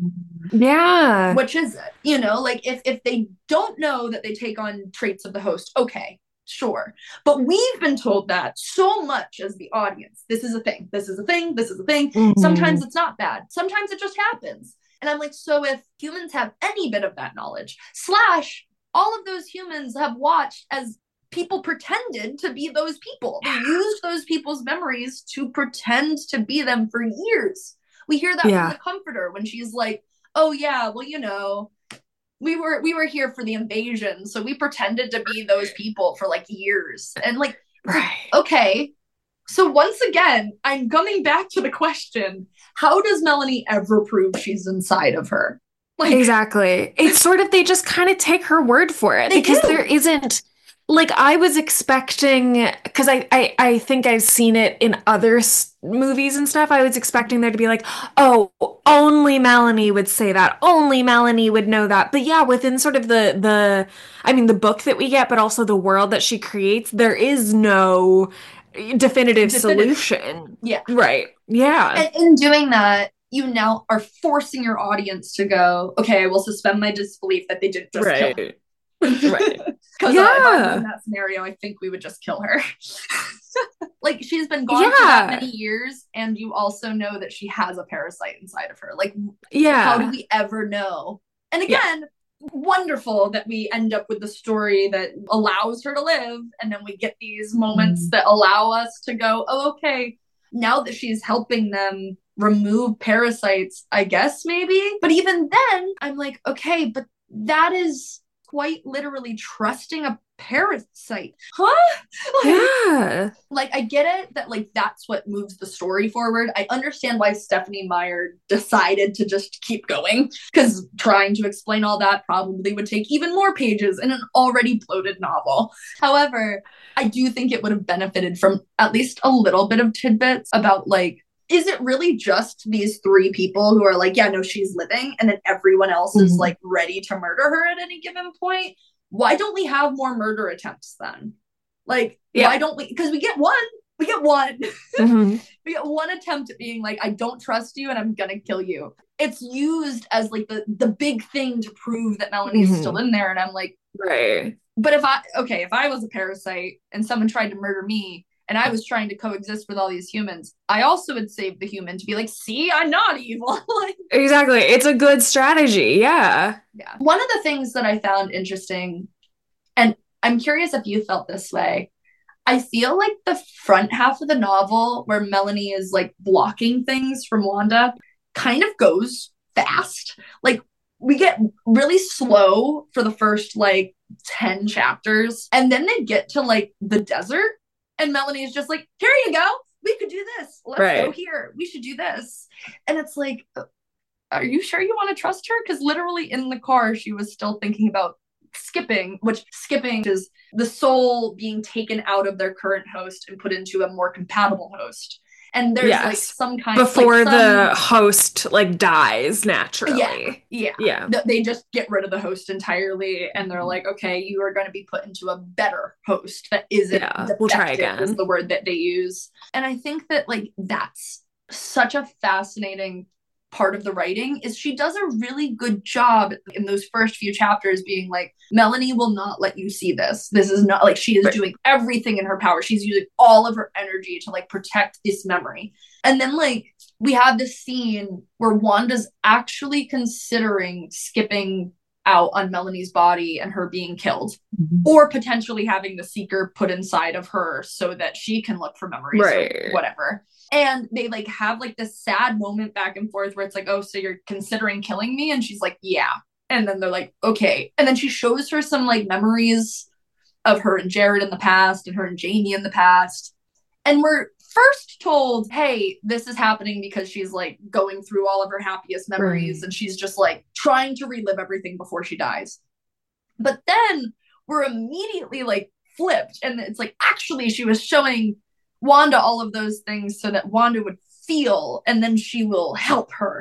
Yeah. Which is it? You know, like if they don't know that they take on traits of the host, okay, sure. But we've been told that so much as the audience. This is a thing. This is a thing. This is a thing. Sometimes it's not bad. Sometimes it just happens. And I'm like, so if humans have any bit of that knowledge, slash, all of those humans have watched as people pretended to be those people. They used those people's memories to pretend to be them for years. We hear that from the Comforter when she's like, oh yeah, well, you know, we were here for the invasion, so we pretended to be those people for like years. And like, okay. So once again, I'm coming back to the question, how does Melanie ever prove she's inside of her? Like, exactly. It's sort of, they just kind of take her word for it because there isn't, like, I was expecting, because I think I've seen it in other movies and stuff. I was expecting there to be like, oh, only Melanie would say that. Only Melanie would know that. But yeah, within sort of the book that we get, but also the world that she creates, there is no definitive solution. Yeah. Right. Yeah. And in doing that, you now are forcing your audience to go, okay, I will suspend my disbelief that they didn't just kill her. Right. Because if I was in that scenario, I think we would just kill her. Like, she's been gone for that many years, and you also know that she has a parasite inside of her. Like, how do we ever know? And again, wonderful that we end up with the story that allows her to live, and then we get these moments that allow us to go, oh, okay, now that she's helping them remove parasites, I guess maybe. But even then, I'm like, okay, but that is quite literally trusting a parasite. Huh? Like, I get it that, like, that's what moves the story forward. I understand why Stephenie Meyer decided to just keep going, because trying to explain all that probably would take even more pages in an already bloated novel. However, I do think it would have benefited from at least a little bit of tidbits about, like, is it really just these three people who are like, yeah, no, she's living, and then everyone else is like ready to murder her at any given point? Why don't we have more murder attempts then? Like, why don't we? Because we get one. We get one. We get one attempt at being like, I don't trust you and I'm gonna kill you. It's used as like the big thing to prove that Melanie's still in there. And I'm like, right. But if I was a parasite and someone tried to murder me, and I was trying to coexist with all these humans, I also would save the human to be like, see, I'm not evil. Exactly. It's a good strategy. Yeah. Yeah. One of the things that I found interesting, and I'm curious if you felt this way, I feel like the front half of the novel where Melanie is like blocking things from Wanda kind of goes fast. Like, we get really slow for the first like 10 chapters, and then they get to like the desert. And Melanie is just like, here you go. We could do this. Let's go here. We should do this. And it's like, are you sure you want to trust her? Because literally in the car, she was still thinking about skipping, which skipping is the soul being taken out of their current host and put into a more compatible host. And there's like some kind before the host like dies naturally. Yeah. They just get rid of the host entirely, and they're like, okay, you are going to be put into a better host that isn't we'll try again is the word that they use. And I think that like that's such a fascinating part of the writing, is she does a really good job in those first few chapters being like, Melanie will not let you see this. This is not like, she is doing everything in her power. She's using all of her energy to like protect this memory. And then like we have this scene where Wanda's actually considering skipping out on Melanie's body and her being killed, or potentially having the Seeker put inside of her so that she can look for memories or whatever. And they like have like this sad moment back and forth where it's like, oh, so you're considering killing me? And she's like, yeah. And then they're like, okay. And then she shows her some like memories of her and Jared in the past and her and Jamie in the past. And we're first told, hey, this is happening because she's like going through all of her happiest memories and she's just like trying to relive everything before she dies. But then we're immediately like flipped. And it's like, actually, she was showing Wanda all of those things so that Wanda would feel, and then she will help her.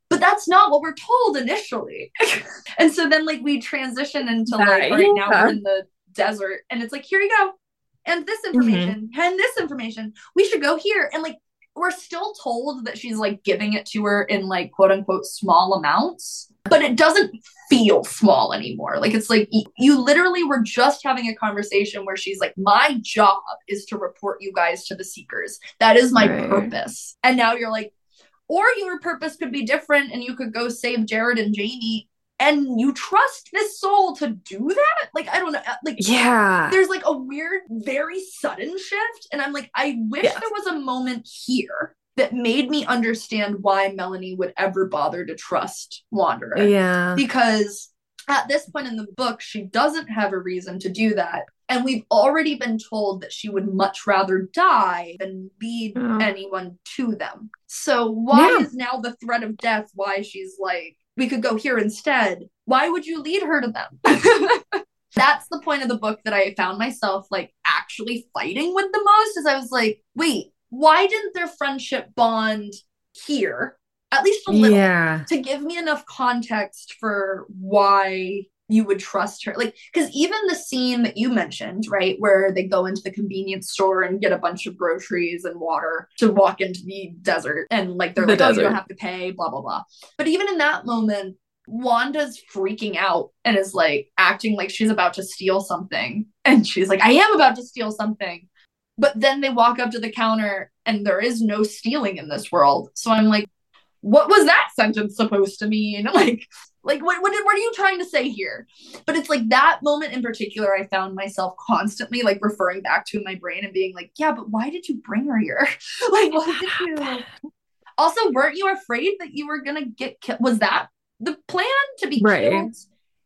But that's not what we're told initially. And so then like we transition into like, all right, now we're in the desert and it's like, here you go. And this information and this information, we should go here. And like, we're still told that she's like giving it to her in like quote unquote small amounts, but it doesn't feel small anymore. Like it's like you literally were just having a conversation where she's like, my job is to report you guys to the Seekers. That is my purpose. And now you're like, or your purpose could be different and you could go save Jared and Jamie, and you trust this soul to do that? Like, I don't know. Like, yeah, there's like a weird, very sudden shift. And I'm like, I wish there was a moment here that made me understand why Melanie would ever bother to trust Wanderer. Yeah. Because at this point in the book, she doesn't have a reason to do that. And we've already been told that she would much rather die than lead anyone to them. So why is now the threat of death why she's like, we could go here instead? Why would you lead her to them? That's the point of the book that I found myself like actually fighting with the most, is I was like, wait, why didn't their friendship bond here? At least a little, to give me enough context for why you would trust her. Like, because even the scene that you mentioned, right, where they go into the convenience store and get a bunch of groceries and water to walk into the desert, and like they're like, oh, you don't have to pay, blah blah blah. But even in that moment, Wanda's freaking out and is like acting like she's about to steal something, and she's like, I am about to steal something. But then they walk up to the counter and there is no stealing in this world. So I'm like, what was that sentence supposed to mean? Like what are you trying to say here? But it's like that moment in particular, I found myself constantly like referring back to in my brain and being like, yeah, but why did you bring her here? Like, what did you? Also, weren't you afraid that you were gonna get killed? Was that the plan, to be killed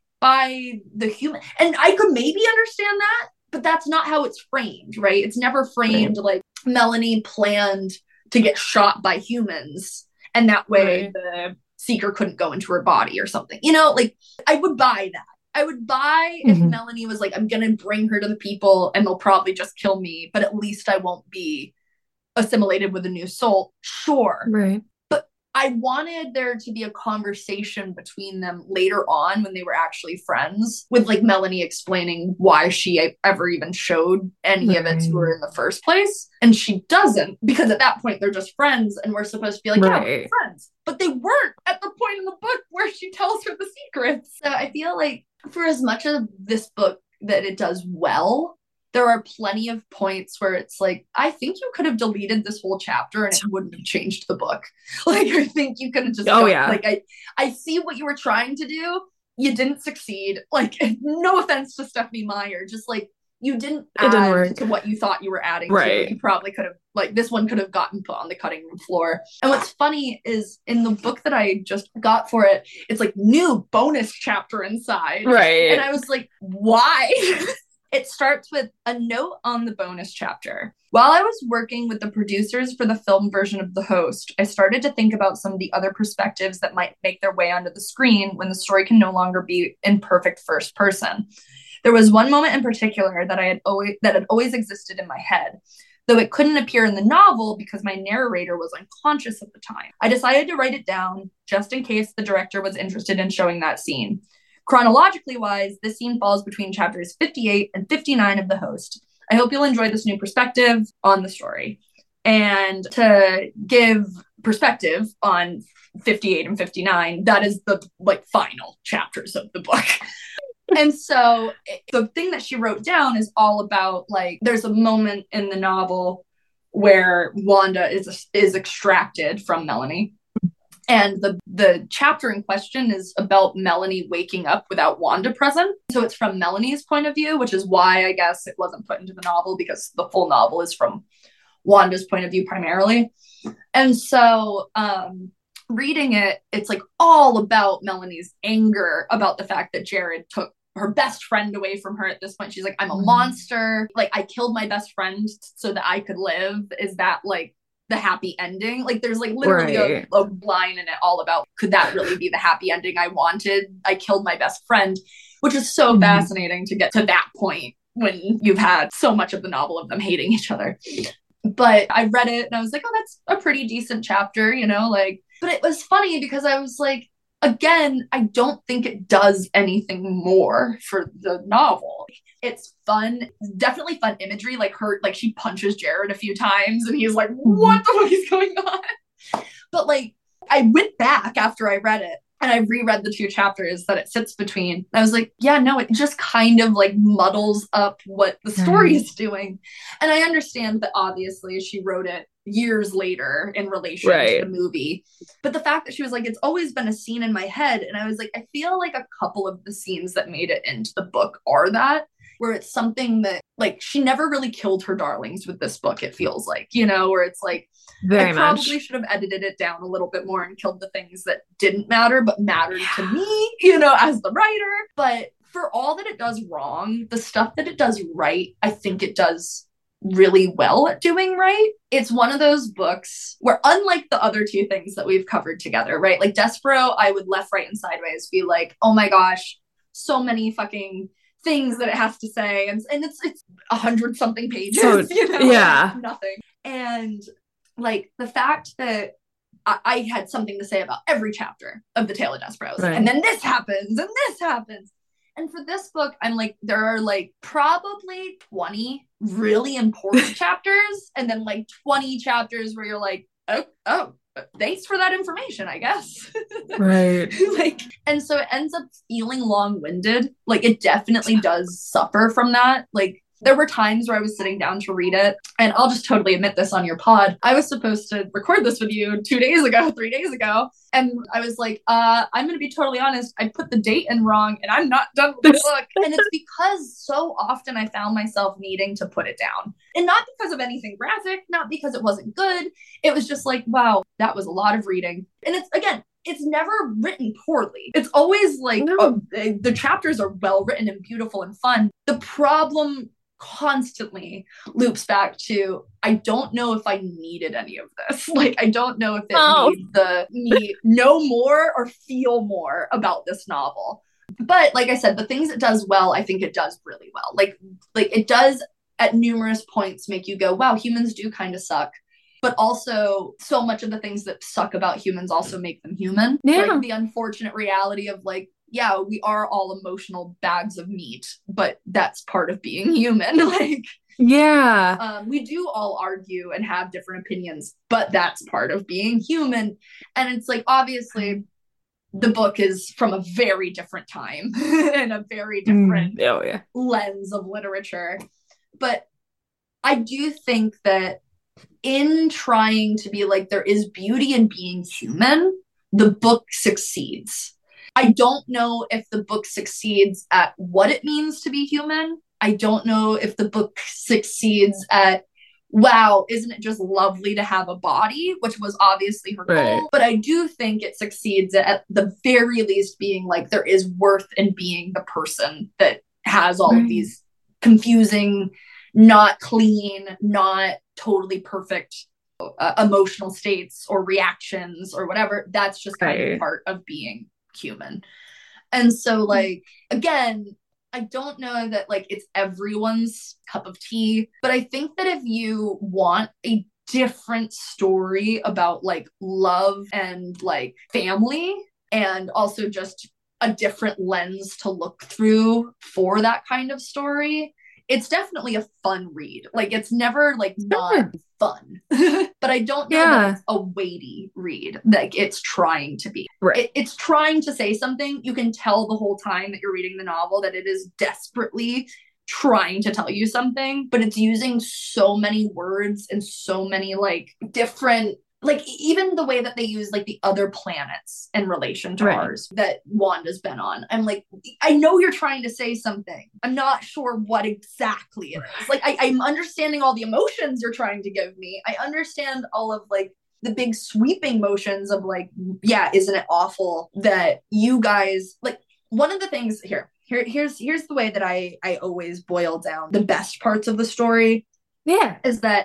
by the human? And I could maybe understand that, but that's not how it's framed, right? It's never framed like Melanie planned to get shot by humans, and that way the Seeker couldn't go into her body or something. You know, like, I would buy that. I would buy if Melanie was like, I'm gonna bring her to the people and they'll probably just kill me, but at least I won't be assimilated with a new soul. Sure. Right. But I wanted there to be a conversation between them later on when they were actually friends, with like Melanie explaining why she ever even showed any of it to her in the first place. And she doesn't, because at that point they're just friends and we're supposed to be like, yeah, we're friends. But they weren't at the point in the book where she tells her the secrets. So I feel like for as much of this book that it does well, there are plenty of points where it's like, I think you could have deleted this whole chapter and it wouldn't have changed the book. Like, I think you could have just like, I see what you were trying to do. You didn't succeed. Like, no offense to Stephenie Meyer, just like, you didn't add to what you thought you were adding to. You probably could have, like, this one could have gotten put on the cutting room floor. And what's funny is in the book that I just got for it, it's like new bonus chapter inside. And I was like, why? It starts with a note on the bonus chapter. While I was working with the producers for the film version of The Host, I started to think about some of the other perspectives that might make their way onto the screen when the story can no longer be in perfect first person. There was one moment in particular that had always existed in my head, though it couldn't appear in the novel because my narrator was unconscious at the time. I decided to write it down just in case the director was interested in showing that scene. Chronologically wise, this scene falls between chapters 58 and 59 of The Host. I hope you'll enjoy this new perspective on the story. And to give perspective on 58 and 59, that is the like final chapters of the book. And so the thing that she wrote down is all about, like, there's a moment in the novel where Wanda is extracted from Melanie. And the chapter in question is about Melanie waking up without Wanda present. So it's from Melanie's point of view, which is why I guess it wasn't put into the novel, because the full novel is from Wanda's point of view primarily. And so reading it, it's like all about Melanie's anger about the fact that Jared took her best friend away from her at this point. She's like, I'm a monster. Like, I killed my best friend so that I could live. Is that like the happy ending? Like, there's like literally a line in it all about, could that really be the happy ending I wanted? I killed my best friend, which is so fascinating to get to that point when you've had so much of the novel of them hating each other. But I read it and I was like, oh, that's a pretty decent chapter, like, but it was funny because I was like, again, I don't think it does anything more for the novel. It's fun, definitely fun imagery. Like she punches Jared a few times and he's like, what the fuck is going on? But like, I went back after I read it and I reread the 2 chapters that it sits between. I was like, yeah, no, it just kind of like muddles up what the story is doing. And I understand that obviously she wrote it years later in relation to the movie. But the fact that she was like, it's always been a scene in my head. And I was like, I feel like a couple of the scenes that made it into the book are that, where it's something that like she never really killed her darlings with this book, it feels like, where it's like, I probably should have edited it down a little bit more and killed the things that didn't matter, but mattered to me, as the writer. But for all that it does wrong, the stuff that it does right, I think it does really well at doing right. It's one of those books where, unlike the other 2 things that we've covered together, right? Like Despero, I would left, right, and sideways be like, oh my gosh, so many fucking things that it has to say. And it's 100 something pages, Yeah. like nothing. And like the fact that I had something to say about every chapter of The Tale of Desperos. Right. And then this happens and this happens. And for this book, I'm like, there are like probably 20 really important chapters, and then like 20 chapters where you're like, oh, thanks for that information, I guess. Right. Like, and so it ends up feeling long-winded. Like it definitely does suffer from that. Like there were times where I was sitting down to read it, and I'll just totally admit this on your pod. I was supposed to record this with you 3 days ago. And I was like, I'm going to be totally honest. I put the date in wrong and I'm not done with the book. And it's because so often I found myself needing to put it down. And not because of anything graphic, not because it wasn't good. It was just like, wow, that was a lot of reading. And it's never written poorly. It's always like, the chapters are well written and beautiful and fun. The problem constantly loops back to, I don't know if I needed any of this. Like, I don't know if it made me know more or feel more about this novel. But like I said, the things it does well, I think it does really well. Like it does at numerous points make you go, wow, humans do kind of suck. But also, so much of the things that suck about humans also make them human. Yeah. Like the unfortunate reality of like, yeah, we are all emotional bags of meat, but that's part of being human. Like, yeah, we do all argue and have different opinions, but that's part of being human. And it's like, obviously, the book is from a very different time and a very different lens of literature. But I do think that in trying to be like, there is beauty in being human, the book succeeds. I don't know if the book succeeds at what it means to be human. I don't know if the book succeeds at, wow, isn't it just lovely to have a body, which was obviously her goal. But I do think it succeeds at the very least being like, there is worth in being the person that has all of these confusing, not clean, not totally perfect emotional states or reactions or whatever. That's just kind of part of being human. And so like, again, I don't know that like it's everyone's cup of tea, but I think that if you want a different story about like love and like family, and also just a different lens to look through for that kind of story, it's definitely a fun read. Like it's never like not fun, but I don't know that it's a weighty read like it's trying to be. It's trying to say something. You can tell the whole time that you're reading the novel that it is desperately trying to tell you something, but it's using so many words and so many like different, like even the way that they use like the other planets in relation to ours that Wanda's been on. I'm like, I know you're trying to say something. I'm not sure what exactly it is. Like I'm understanding all the emotions you're trying to give me. I understand all of like the big sweeping motions of like, yeah, isn't it awful that you guys like one of the things here's the way that I always boil down the best parts of the story. Yeah. Is that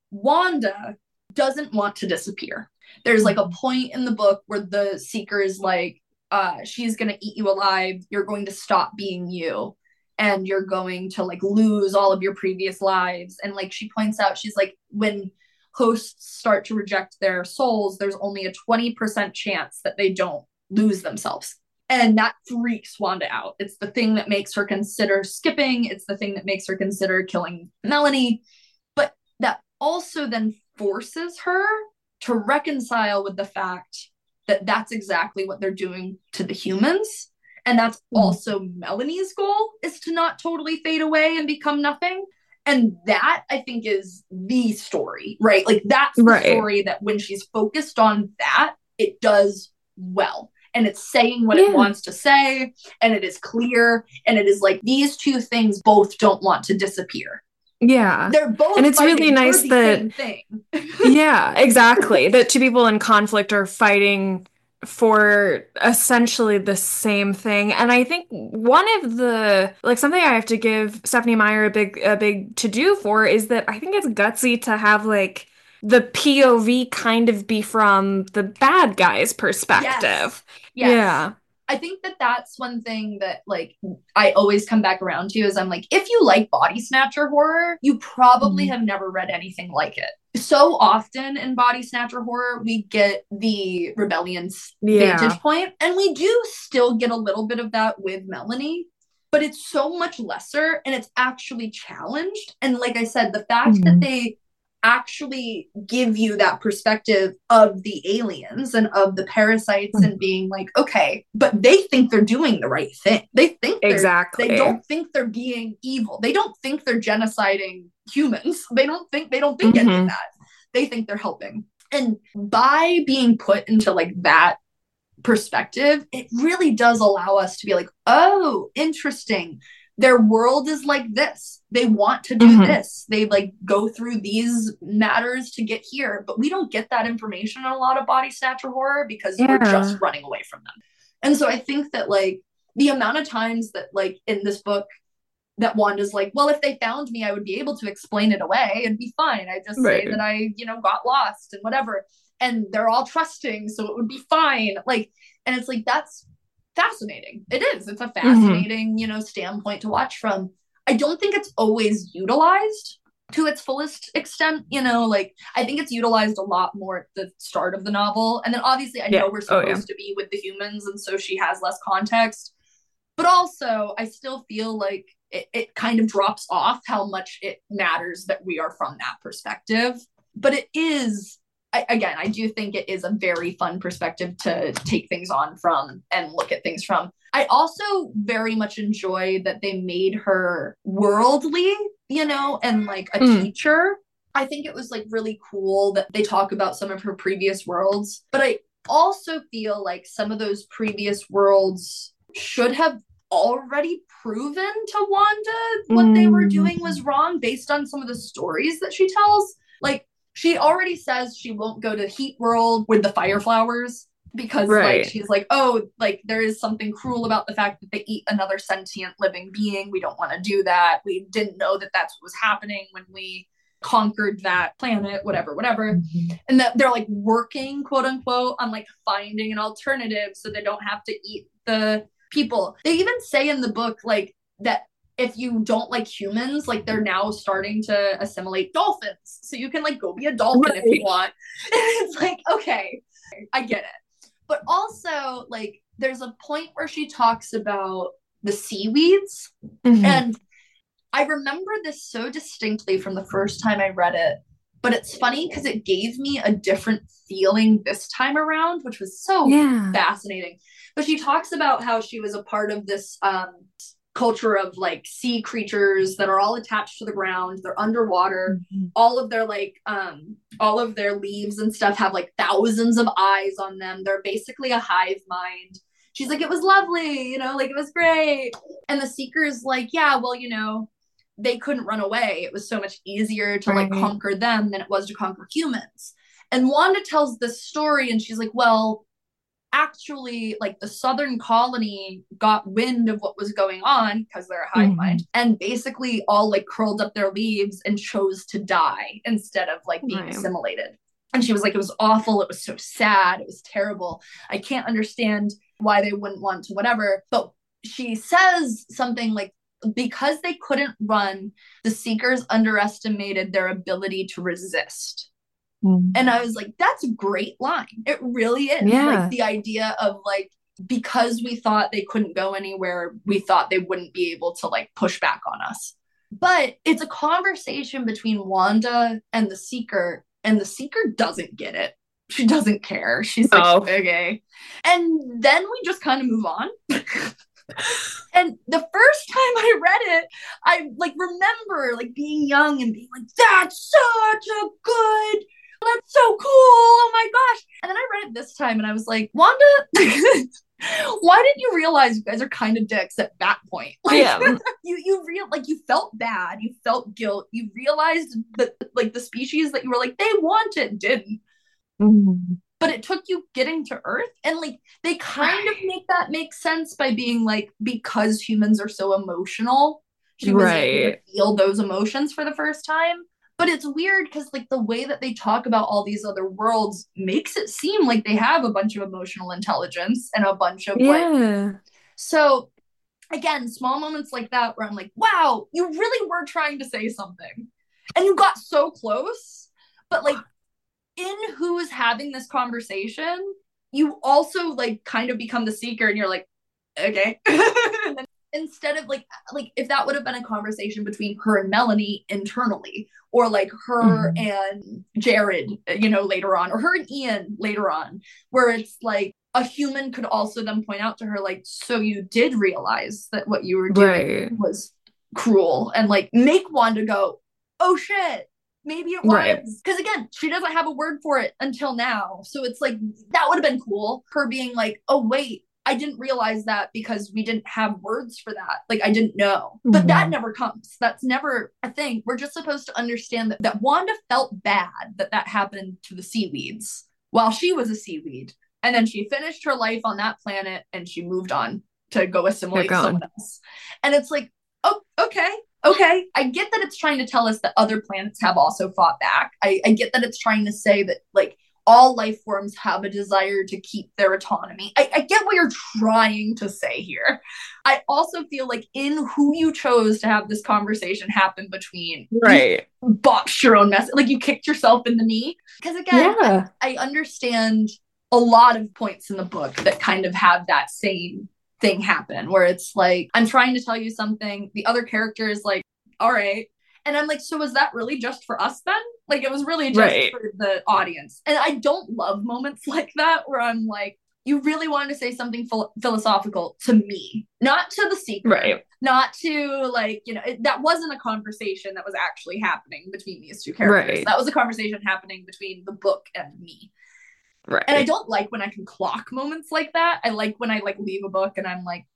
Wanda doesn't want to disappear. There's like a point in the book where the Seeker is like, she's gonna eat you alive, you're going to stop being you. and you're going to like lose all of your previous lives. And like she points out, she's like, when hosts start to reject their souls, there's only a 20% chance that they don't lose themselves. And that freaks Wanda out. It's the thing that makes her consider skipping. It's the thing that makes her consider killing Melanie. But that also then forces her to reconcile with the fact that that's exactly what they're doing to the humans. And that's also Melanie's goal, is to not totally fade away and become nothing. And that, I think, is the story, right? Like, that's the story that when she's focused on that, it does well. And it's saying what it wants to say, and it is clear, and it is like, these two things both don't want to disappear. Yeah. They're both, and it's really nice that same thing. Yeah, exactly. That two people in conflict are fighting for essentially the same thing. And I think one of the like something I have to give Stephenie Meyer a big to do for is that I think it's gutsy to have like the POV kind of be from the bad guy's perspective. Yes. Yeah. I think that that's one thing that like I always come back around to is I'm like, if you like body snatcher horror, you probably have never read anything like it. So often in body snatcher horror, we get the rebellion's vantage point, and we do still get a little bit of that with Melanie, but it's so much lesser and it's actually challenged. And like I said, the fact that they actually give you that perspective of the aliens and of the parasites and being like, okay, but they think they're doing the right thing. They think they don't think they're being evil. They don't think they're genociding humans. They don't think any of that. They think they're helping. And by being put into like that perspective, it really does allow us to be like, oh, interesting. Their world is like this. They want to do this. They like go through these matters to get here, but we don't get that information in a lot of body snatcher horror because we're just running away from them. And so I think that like the amount of times that like in this book that Wanda's like, well, if they found me, I would be able to explain it away and be fine. I just say that I, got lost and whatever. And they're all trusting, so it would be fine. Like, and it's like, that's fascinating. It is. It's a fascinating, standpoint to watch from. I don't think it's always utilized to its fullest extent. Like I think it's utilized a lot more at the start of the novel. And then obviously I know we're supposed to be with the humans, and so she has less context. But also I still feel like it kind of drops off how much it matters that we are from that perspective. But it is, I do think it is a very fun perspective to take things on from and look at things from. I also very much enjoy that they made her worldly, and like a teacher. I think it was like really cool that they talk about some of her previous worlds, but I also feel like some of those previous worlds should have already proven to Wanda what they were doing was wrong based on some of the stories that she tells. Like, she already says she won't go to Heat World with the fire flowers because like she's like, oh, like there is something cruel about the fact that they eat another sentient living being. We don't want to do that. We didn't know that that's what was happening when we conquered that planet, whatever. And that they're like working, quote unquote, on like finding an alternative so they don't have to eat the people. They even say in the book like that if you don't like humans, like they're now starting to assimilate dolphins, so you can like go be a dolphin if you want. And it's like, okay, I get it. But also like there's a point where she talks about the seaweeds, and I remember this so distinctly from the first time I read it. But it's funny because it gave me a different feeling this time around, which was so fascinating. But she talks about how she was a part of this culture of like sea creatures that are all attached to the ground. They're underwater. All of their leaves and stuff have like thousands of eyes on them. They're basically a hive mind. She's like, it was lovely, like it was great. And the Seeker's like, yeah, well, they couldn't run away. It was so much easier to like conquer them than it was to conquer humans. And Wanda tells this story and she's like, well, actually, like the Southern colony got wind of what was going on because they're a hive mind and basically all like curled up their leaves and chose to die instead of like being assimilated. And she was like, it was awful. It was so sad. It was terrible. I can't understand why they wouldn't want to whatever. But she says something like, because they couldn't run, the Seekers underestimated their ability to resist. And I was like, that's a great line. It really is. Like Yeah. the idea of like, because we thought they couldn't go anywhere, we thought they wouldn't be able to like push back on us. But it's a conversation between Wanda and the Seeker doesn't get it. She doesn't care. She's like, No. okay. And then we just kind of move on. And the first time I read it, I like remember like being young and being like, that's such a good, that's so cool. Oh my gosh. And then I read it this time and I was like, Wanda, why didn't you realize you guys are kind of dicks at that point? Like Yeah. you felt bad, you felt guilt, you realized that like the species that you were like, they want it didn't. Mhm. But it took you getting to Earth. And like they kind of make that make sense by being like, because humans are so emotional, she was able to Right. feel those emotions for the first time. But it's weird because like the way that they talk about all these other worlds makes it seem like they have a bunch of emotional intelligence and a bunch of like, Yeah. so again, small moments like that where I'm like, wow, you really were trying to say something. And you got so close, but like in who's having this conversation, you also like kind of become the Seeker and you're like, okay. Instead of like if that would have been a conversation between her and Melanie internally, or like her Mhm. and Jared, later on, or her and Ian later on, where it's like a human could also then point out to her like, so you did realize that what you were doing Right. was cruel, and like make Wanda go, oh shit, maybe it Right. was. Because again, she doesn't have a word for it until now, so it's like that would have been cool, her being like, oh wait, I didn't realize that because we didn't have words for that. Like, I didn't know. But that Mhm. never comes. That's never a thing. We're just supposed to understand that Wanda felt bad that happened to the seaweeds while she was a seaweed. And then she finished her life on that planet and she moved on to go Kept assimilate to someone going. else. And it's like, oh, okay. Okay. I get that it's trying to tell us that other planets have also fought back. I get that it's trying to say that, like, all life forms have a desire to keep their autonomy. I get what you're trying to say here. I also feel like in who you chose to have this conversation happen between, you Right. botched your own mess. Like you kicked yourself in the knee. Because again, Yeah. I understand a lot of points in the book that kind of have that same thing happen where it's like, I'm trying to tell you something. The other character is like, all right. And I'm like, so was that really just for us then? Like, it was really just Right. for the audience. And I don't love moments like that where I'm like, you really wanted to say something philosophical to me, not to the Seeker, Right. not to like, that wasn't a conversation that was actually happening between these two characters. Right. That was a conversation happening between the book and me. And I Right. don't like when I can clock moments like that. I like when I like leave a book and I'm like,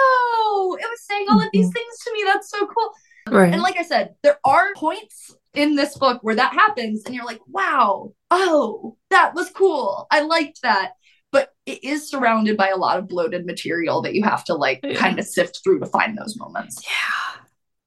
oh, it was saying all of these Mhm. things to me. That's so cool. And Right. like I said, there are points in this book where that happens and you're like, wow, oh, that was cool. I liked that. But it is surrounded by a lot of bloated material that you have to like Yeah. kind of sift through to find those moments. Yeah.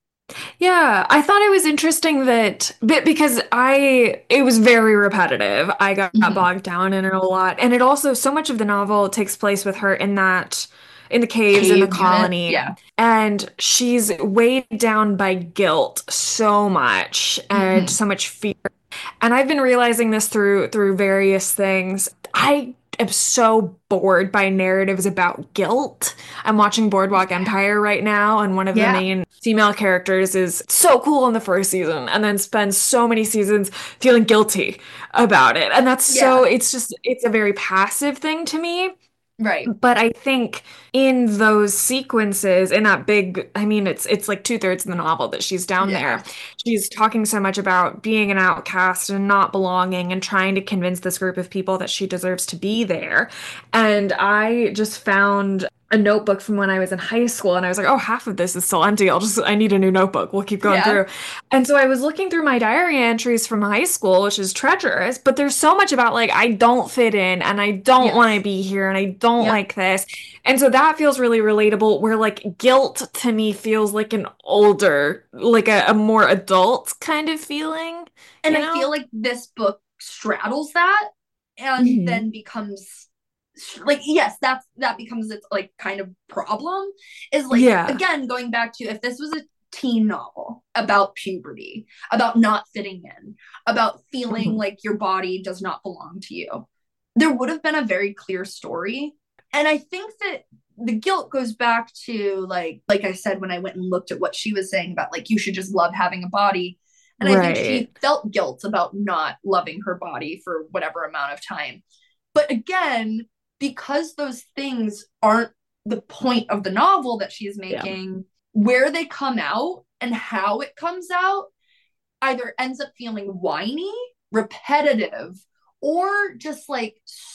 Yeah, I thought it was interesting that because it was very repetitive. I got Mm-hmm. bogged down in it a lot. And it also, so much of the novel takes place with her in the caves, in the Cave unit. colony. Yeah. And she's weighed down by guilt so much and Mm-hmm. so much fear. And I've been realizing this through various things. I am so bored by narratives about guilt. I'm watching Boardwalk Empire right now, and one of the Yeah. main female characters is so cool in the first season and then spends so many seasons feeling guilty about it. And Yeah. it's a very passive thing to me. Right. But I think in those sequences, in that big, I mean, it's like two-thirds of the novel that she's down Yeah. there. She's talking so much about being an outcast and not belonging and trying to convince this group of people that she deserves to be there. And I just found a notebook from when I was in high school, and I was like, oh, half of this is still empty. I need a new notebook. We'll keep going Yeah. through. And so I was looking through my diary entries from high school, which is treacherous, but there's so much about like, I don't fit in and I don't want to Yes. be here and I don't Yep. like this. And so that feels really relatable, where like guilt to me feels like an older, like a more adult kind of feeling, And you I feel know? like this book straddles that and Hmm. then becomes like, yes, that becomes its like kind of problem, is like, Yeah. again, going back to if this was a teen novel about puberty, about not fitting in, about feeling Mhm. like your body does not belong to you, there would have been a very clear story. And I think that the guilt goes back to like I said, when I went and looked at what she was saying about like you should just love having a body. And I think Right. she felt guilt about not loving her body for whatever amount of time. But again, because those things aren't the point of the novel that she's Yeah. making, where they come out and how it comes out either ends up feeling whiny, repetitive, or just like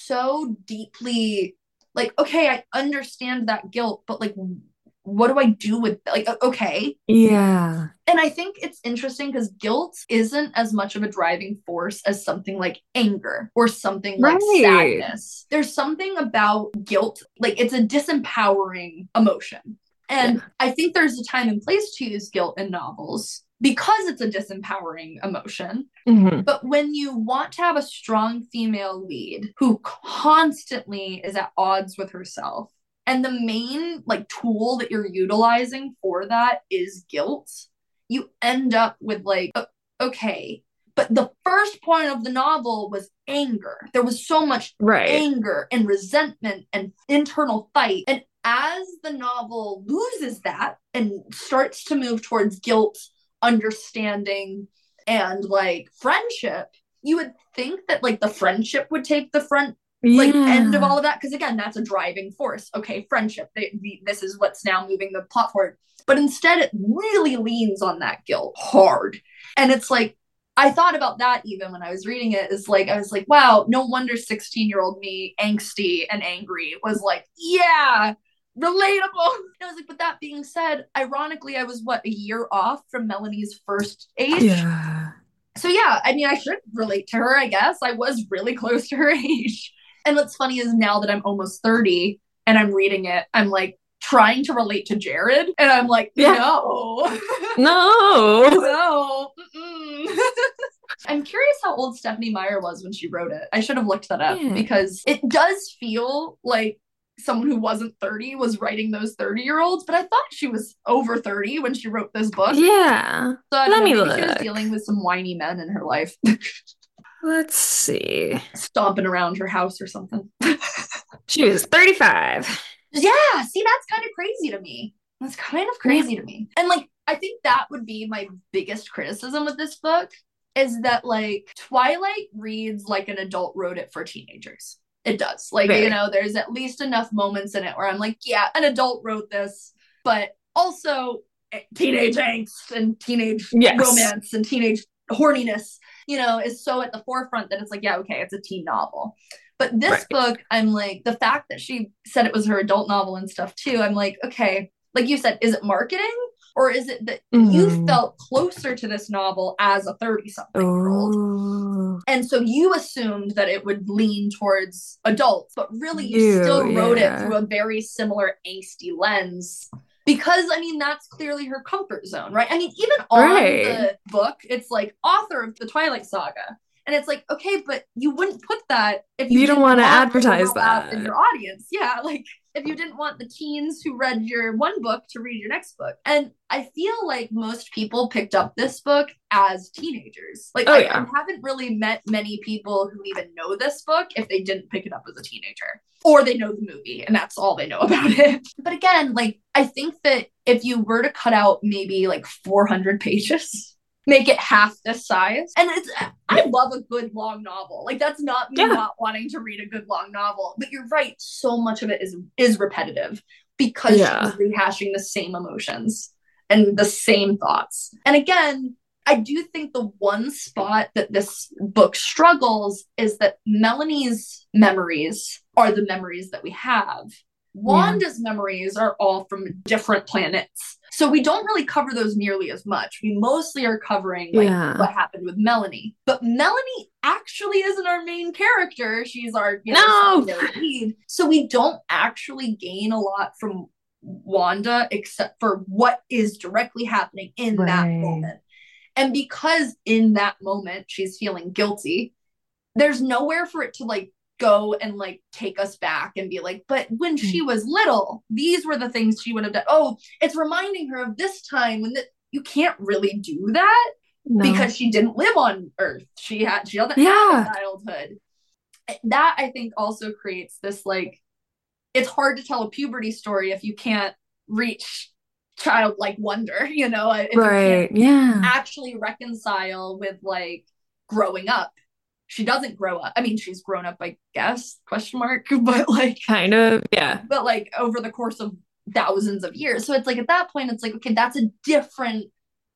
so deeply like, okay, I understand that guilt, but like, what do I do with like, okay. Yeah. And I think it's interesting because guilt isn't as much of a driving force as something like anger or something like Right. sadness. There's something about guilt, like it's a disempowering emotion. And Yeah. I think there's a time and place to use guilt in novels because it's a disempowering emotion. Hmm. But when you want to have a strong female lead who constantly is at odds with herself, and the main like tool that you're utilizing for that is guilt, you end up with like, okay, but the first point of the novel was anger. There was so much Right. anger and resentment and internal fight. And as the novel loses that and starts to move towards guilt, understanding, and like friendship, you would think that like the friendship would take the front like end of Yeah. all of that, because again, that's a driving force. Okay, friendship, this is what's now moving the plot forward. But instead it really leans on that guilt hard. And it's like, I thought about that even when I was reading it, is like I was like, wow, no wonder 16-year-old me, angsty and angry, was like, yeah, relatable. And I was like, but that being said, ironically, I was what, a year off from Melanie's first age. Yeah. So yeah, I mean, I should relate to her, I guess. I was really close to her age. And what's funny is now that I'm almost 30 and I'm reading it, I'm like trying to relate to Jared. And I'm like, Yeah. no, No. no. I'm curious how old Stephenie Meyer was when she wrote it. I should have looked that up Yeah. because it does feel like someone who wasn't 30 was writing those 30-year-olds, but I thought she was over 30 when she wrote this book. Yeah. So I don't Let know, me maybe she was look. dealing with some whiny men in her life, Let's see. stomping around her house or something. She was 35. Yeah, see, that's kind of crazy to me. That's kind of Yeah. crazy to me. And like, I think that would be my biggest criticism with this book, is that like Twilight reads like an adult wrote it for teenagers. It does. Like, you Very. know, there's at least enough moments in it where I'm like, yeah, an adult wrote this, but also teenage angst and teenage Yes. romance and teenage horniness, you know, is so at the forefront that it's like, yeah, okay, it's a teen novel. But this Right. book, I'm like, the fact that she said it was her adult novel and stuff too, I'm like, okay, like you said, is it marketing? Or is it that you Hmm. felt closer to this novel as a 30 something year old? Oh. And so you assumed that it would lean towards adults, but really you You, still wrote it through yeah. a very similar angsty lens. Because I mean, that's clearly her comfort zone, right? I mean, even on Right. the book, it's like author of the Twilight Saga. And it's like, okay, but you wouldn't put that if you You don't didn't want to want advertise overlap in that. your audience. Yeah, like if you didn't want the teens who read your one book to read your next book. And I feel like most people picked up this book as teenagers. Like Oh, I yeah. haven't really met many people who even know this book if they didn't pick it up as a teenager. Or they know the movie and that's all they know about it. But again, like I think that if you were to cut out maybe like 400 pages, make it half this size. And it's, I Yeah. love a good long novel. Like that's not me Yeah. not wanting to read a good long novel. But you're right, so much of it is repetitive because she's Yeah. rehashing the same emotions and the same thoughts. And again, I do think the one spot that this book struggles is that Melanie's memories are the memories that we have. Yeah. Wanda's memories are all from different planets. So we don't really cover those nearly as much. We mostly are covering like Yeah. what happened with Melanie. But Melanie actually isn't our main character. She's our, you know, No. secondary lead. So we don't actually gain a lot from Wanda except for what is directly happening in that Right. moment. And because in that moment she's feeling guilty, there's nowhere for it to like go and like take us back and be like, but when she Mm. was little, these were the things she would have done. Oh, it's reminding her of this time when that you can't really do that No. because she didn't live on Earth. She doesn't have a Yeah. childhood. That I think also creates this like it's hard to tell a puberty story if you can't reach childlike wonder, if you can't Right. Yeah. actually reconcile with like growing up. She doesn't grow up. I mean, she's grown up, I guess, question mark, Kind of. Yeah. but like over the course of thousands of years. So it's like at that point, it's like, okay, that's a different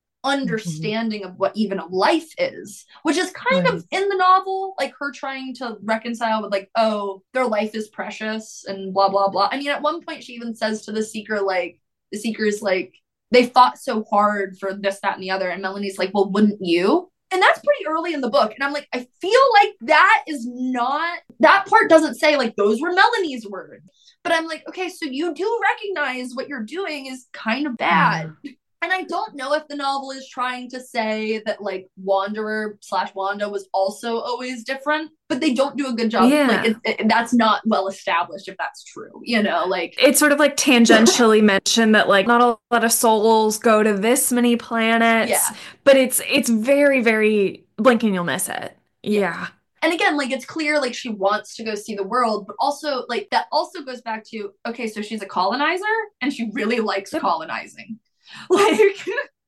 Mhm. understanding of what even a life is, which is kind Right. of in the novel, like her trying to reconcile with like, oh, their life is precious and blah blah blah. I mean, at one point she even says to the seeker, like the seeker is like, they fought so hard for this, that, and the other, and Melanie's like, well, wouldn't you? And that's pretty early in the book. And I'm like, I feel like that is not, that part doesn't say like those were Melanie's words. But I'm like, okay, so you do recognize what you're doing is kind of bad. Yeah. And I don't know if the novel is trying to say that like Wanderer slash Wanda was also always different, but they don't do a good job. Like Yeah. that's not well established if that's true, like It's sort of like tangentially mentioned that like not a lot of souls go to this many planets, yeah, but it's very, very blinking you'll miss it. yeah. Yeah. And again, like it's clear like she wants to go see the world, but also like that also goes back to okay, so she's a colonizer and she really likes Yep. colonizing. Like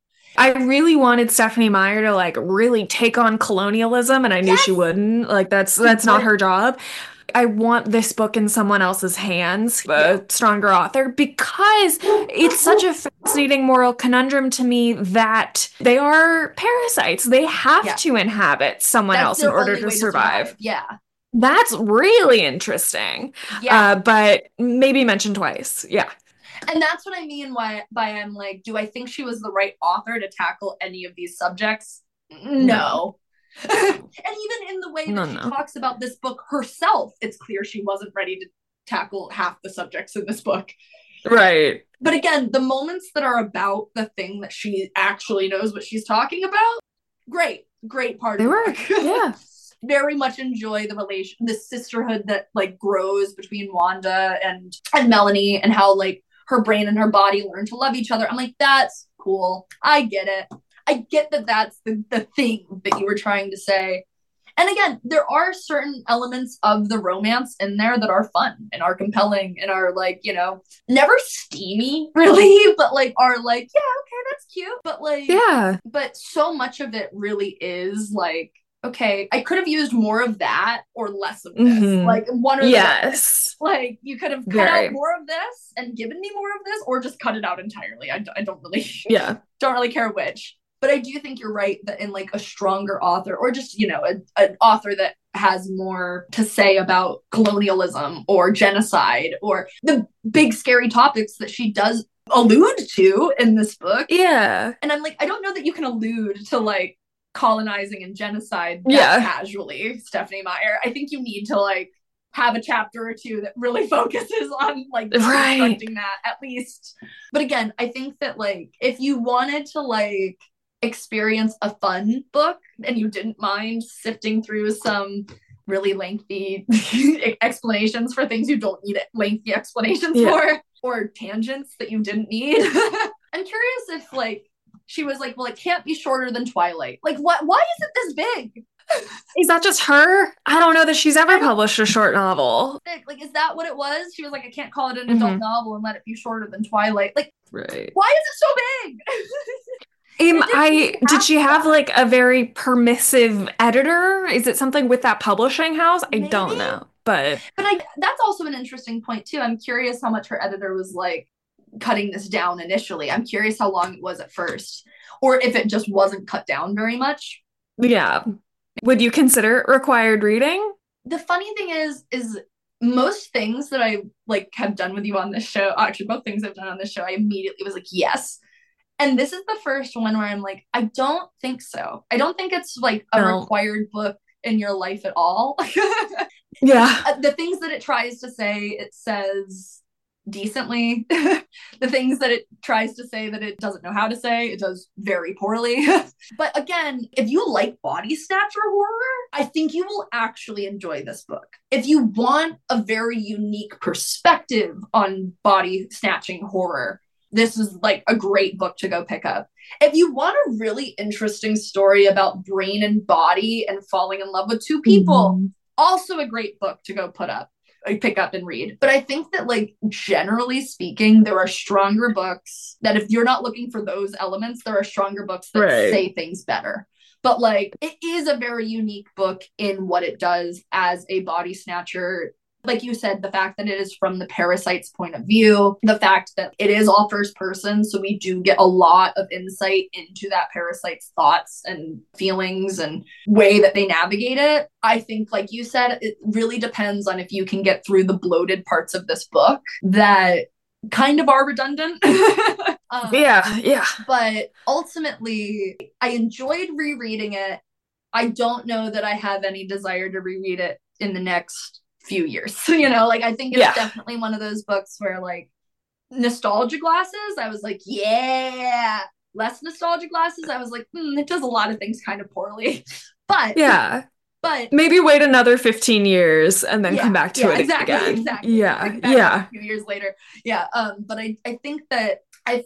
I really wanted Stephenie Meyer to like really take on colonialism, and I knew she yes, wouldn't. Like she that's not would. her job. I want this book in someone else's hands, Yeah. a stronger author, because it's such a fascinating moral conundrum to me that they are parasites. They have Yeah. to inhabit someone That's else in their order only to way to survive. survive. Yeah. That's really interesting. Yeah. But maybe mentioned twice. Yeah. And that's what I mean by I'm like, do I think she was the right author to tackle any of these subjects? No. No. And even in the way No, that she no. talks about this book herself, it's clear she wasn't ready to tackle half the subjects in this book. Right. But again, the moments that are about the thing that she actually knows what she's talking about, great part They of the were. book. Yeah. Very much enjoy the sisterhood that like grows between Wanda and Melanie, and how like her brain and her body learn to love each other. I'm like, that's cool. I get it. I get that that's the thing that you were trying to say. And again, there are certain elements of the romance in there that are fun and are compelling and are like, never steamy really, but like are like, yeah, okay, that's cute. But like, Yeah. but so much of it really is like, okay, I could have used more of that or less of this, Hmm. like one or the other. Yes. Like you could have cut out Very. more of this and given me more of this, or just cut it out entirely. I don't really Yeah. don't really care which. But I do think you're right that in like a stronger author, or just an author that has more to say about colonialism or genocide or the big scary topics that she does allude to in this book. Yeah. And I'm like, I don't know that you can allude to like colonizing and genocide that Yeah. casually, Stephenie Meyer. I think you need to like have a chapter or two that really focuses on like Right. deconstructing that at least. But again, I think that like if you wanted to like experience a fun book and you didn't mind sifting through some really lengthy explanations for things you don't need lengthy explanations Yeah. for, or tangents that you didn't need. I'm curious if like she was like, well, it can't be shorter than Twilight. Like, what? Why is it this big? Is that just her? I don't know that she's ever published a short novel. Like, is that what it was? She was like, I can't call it an adult Hmm. novel and let it be shorter than Twilight. Like, Right. why is it so big? Did she have like a very permissive editor? Is it something with that publishing house? I don't Maybe. know. But That's also an interesting point too. I'm curious how much her editor was like cutting this down initially. I'm curious how long it was at first, or if it just wasn't cut down very much. yeah. Would you consider it required reading? The funny thing is most things that I like have done with you on this show, actually both things I've done on this show, I immediately was like, yes. And this is the first one where I'm like, I don't think so. I don't think it's like a No. required book in your life at all. Yeah. The things that it tries to say, it says decently. The things that it tries to say that it doesn't know how to say, it does very poorly. But again, if you like body snatcher horror, I think you will actually enjoy this book. If you want a very unique perspective on body snatching horror, this is like a great book to go pick up. If you want a really interesting story about brain and body and falling in love with two people, Mm-hmm. also a great book to go pick up and read. But I think that, like, generally speaking, there are stronger books that, if you're not looking for those elements, there are stronger books that Right. say things better. But like, it is a very unique book in what it does as a body snatcher. Like you said, the fact that it is from the parasite's point of view, the fact that it is all first person, so we do get a lot of insight into that parasite's thoughts and feelings and way that they navigate it. I think, like you said, it really depends on if you can get through the bloated parts of this book that kind of are redundant. Yeah. But ultimately, I enjoyed rereading it. I don't know that I have any desire to reread it in the next few years. Like, I think it's definitely one of those books where, like, nostalgia glasses, I was like, yeah. Less nostalgia glasses, I was like, it does a lot of things kind of poorly. But Yeah. but Maybe wait another 15 years and then come back to it exactly, again. exactly. Yeah. Bring it back a few years later. Yeah. But I think that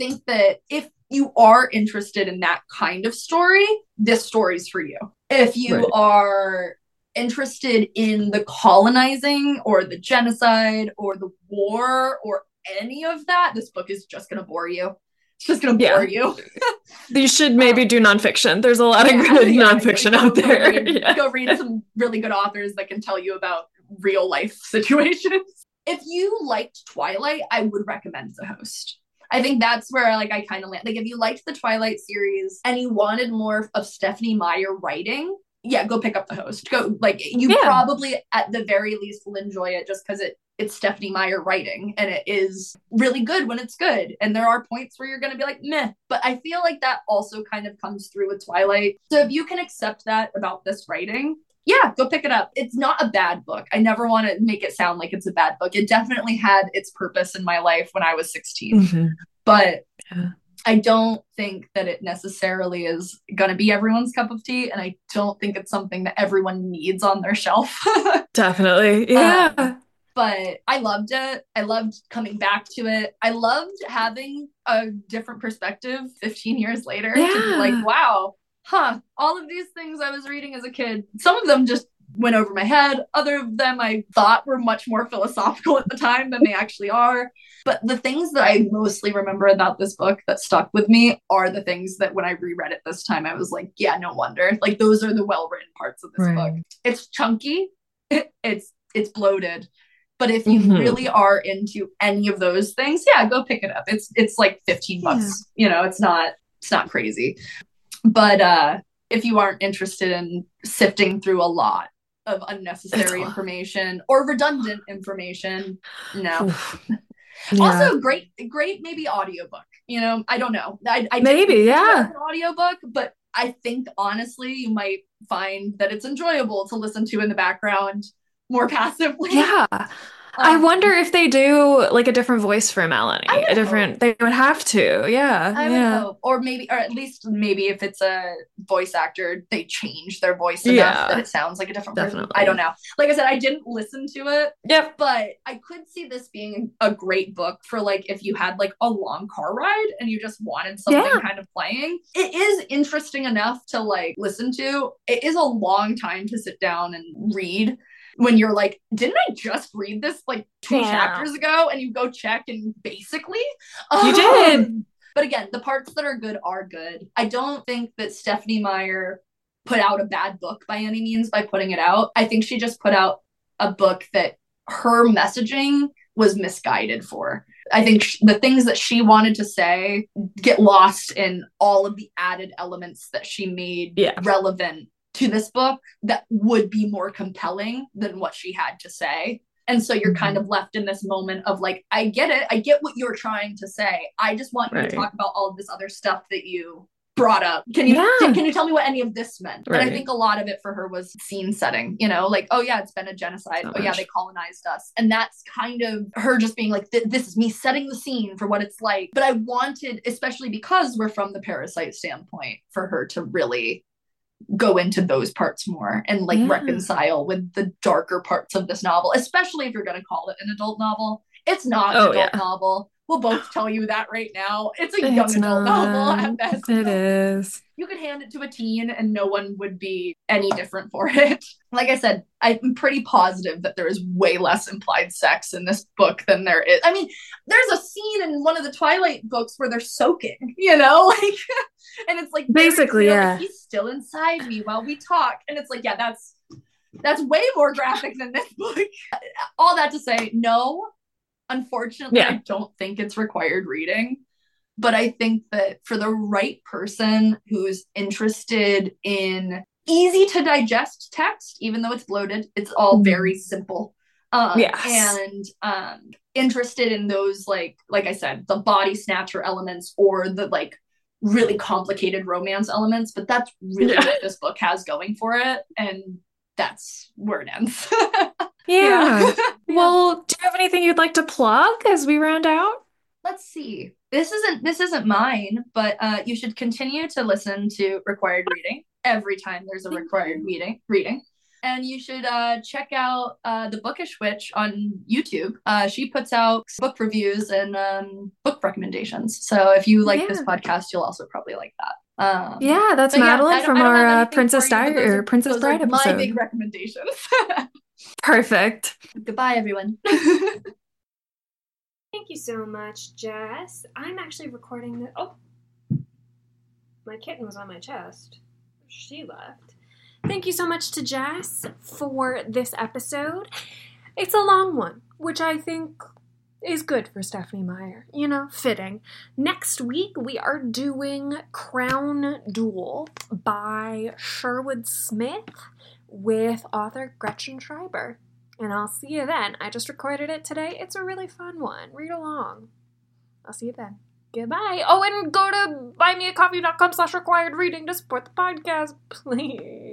if you are interested in that kind of story, this story's for you. If you Right. are interested in the colonizing or the genocide or the war or any of that, this book is just going to bore you. It's just going to bore you. You should maybe do nonfiction. There's a lot of good nonfiction out there. Go read some really good authors that can tell you about real life situations. If you liked Twilight, I would recommend The Host. I think that's where, like, I kind of land. Like, if you liked the Twilight series and you wanted more of Stephenie Meyer writing, yeah, go pick up The Host. Go, like, you probably at the very least will enjoy it just because it's Stephenie Meyer writing, and it is really good when it's good. And there are points where you're going to be like, meh. But I feel like that also kind of comes through with Twilight. So if you can accept that about this writing, yeah, go pick it up. It's not a bad book. I never want to make it sound like it's a bad book. It definitely had its purpose in my life when I was 16. Mm-hmm. But I don't think that it necessarily is going to be everyone's cup of tea. And I don't think it's something that everyone needs on their shelf. Definitely. Yeah. But I loved it. I loved coming back to it. I loved having a different perspective 15 years later to be like, wow, all of these things I was reading as a kid, some of them just went over my head. Other of them I thought were much more philosophical at the time than they actually are. But the things that I mostly remember about this book that stuck with me are the things that when I reread it this time, I was like, yeah, no wonder. Like, those are the well-written parts of this book. It's chunky. It's bloated. But if you really are into any of those things, yeah, go pick it up. It's like $15. It's not crazy. But if you aren't interested in sifting through a lot of unnecessary information or redundant information, no. Also, great maybe audiobook. I don't know. I maybe an audiobook, but I think honestly you might find that it's enjoyable to listen to in the background more passively. Yeah. I wonder if they do like a different voice for Melanie. They would have to. Yeah. I would hope. Or at least if it's a voice actor, they change their voice enough that it sounds like a different person. I don't know. Like I said, I didn't listen to it. Yep. But I could see this being a great book for, like, if you had like a long car ride and you just wanted something kind of playing. It is interesting enough to like listen to. It is a long time to sit down and read. When you're like, didn't I just read this like 2 chapters ago? And you go check and basically you did. But again, the parts that are good are good. I don't think that Stephenie Meyer put out a bad book by any means by putting it out. I think she just put out a book that her messaging was misguided for. I think the things that she wanted to say get lost in all of the added elements that she made relevant to this book that would be more compelling than what she had to say. And so you're kind of left in this moment of like, I get it. I get what you're trying to say. I just want you to talk about all of this other stuff that you brought up. Can Yeah. you tell me what any of this meant? And I Right. think a lot of it for her was scene setting, you know, like, oh yeah, it's been a genocide. So Oh yeah, they much. colonized us. And that's kind of her just being like, this is me setting the scene for what it's like. But I wanted, especially because we're from the parasite standpoint, for her to really go into those parts more and like Yeah. reconcile with the darker parts of this novel, especially if you're going to call it an adult novel. It's not an Oh, adult yeah. novel. We'll both tell you that right now. It's a young It's adult novel not. at best. It is. You could hand it to a teen and no one would be any different for it. Like I said, I'm pretty positive that there is way less implied sex in this book than there is. I mean, there's a scene in one of the Twilight books where they're soaking, you know, like, and it's like very Basically, clear, like yeah. he's still inside me while we talk, and it's like, yeah, that's way more graphic than this book. All that to say, no, unfortunately, Yeah. I don't think it's required reading. But I think that for the right person who's interested in easy to digest text, even though it's bloated, it's all very simple. Yes. And interested in those like I said, the body snatcher elements or the like really complicated romance elements, but that's really Yeah. what this book has going for it, and that's where it ends. Yeah. Yeah. Yeah. Well, do you have anything you'd like to plug as we round out? Let's see. This isn't mine, but you should continue to listen to required reading every time there's a Thank required you. reading. And you should check out the Bookish Witch on YouTube. She puts out book reviews and book recommendations. So if you like this Yeah. podcast, you'll also probably like that. Yeah, that's But yeah, Madeline from I don't have our anything for Princess you, but Diary or Princess those are Bride my big episode. recommendations. Perfect. Goodbye, everyone. Thank you so much, Jess. I'm actually recording the. Oh, my kitten was on my chest. She left. Thank you so much to Jess for this episode. It's a long one, which I think is good for Stephenie Meyer. You know, fitting. Next week, we are doing Crown Duel by Sherwood Smith with author Gretchen Schreiber. And I'll see you then. I just recorded it today. It's a really fun one. Read along. I'll see you then. Goodbye. Oh, and go to buymeacoffee.com/required reading to support the podcast, please.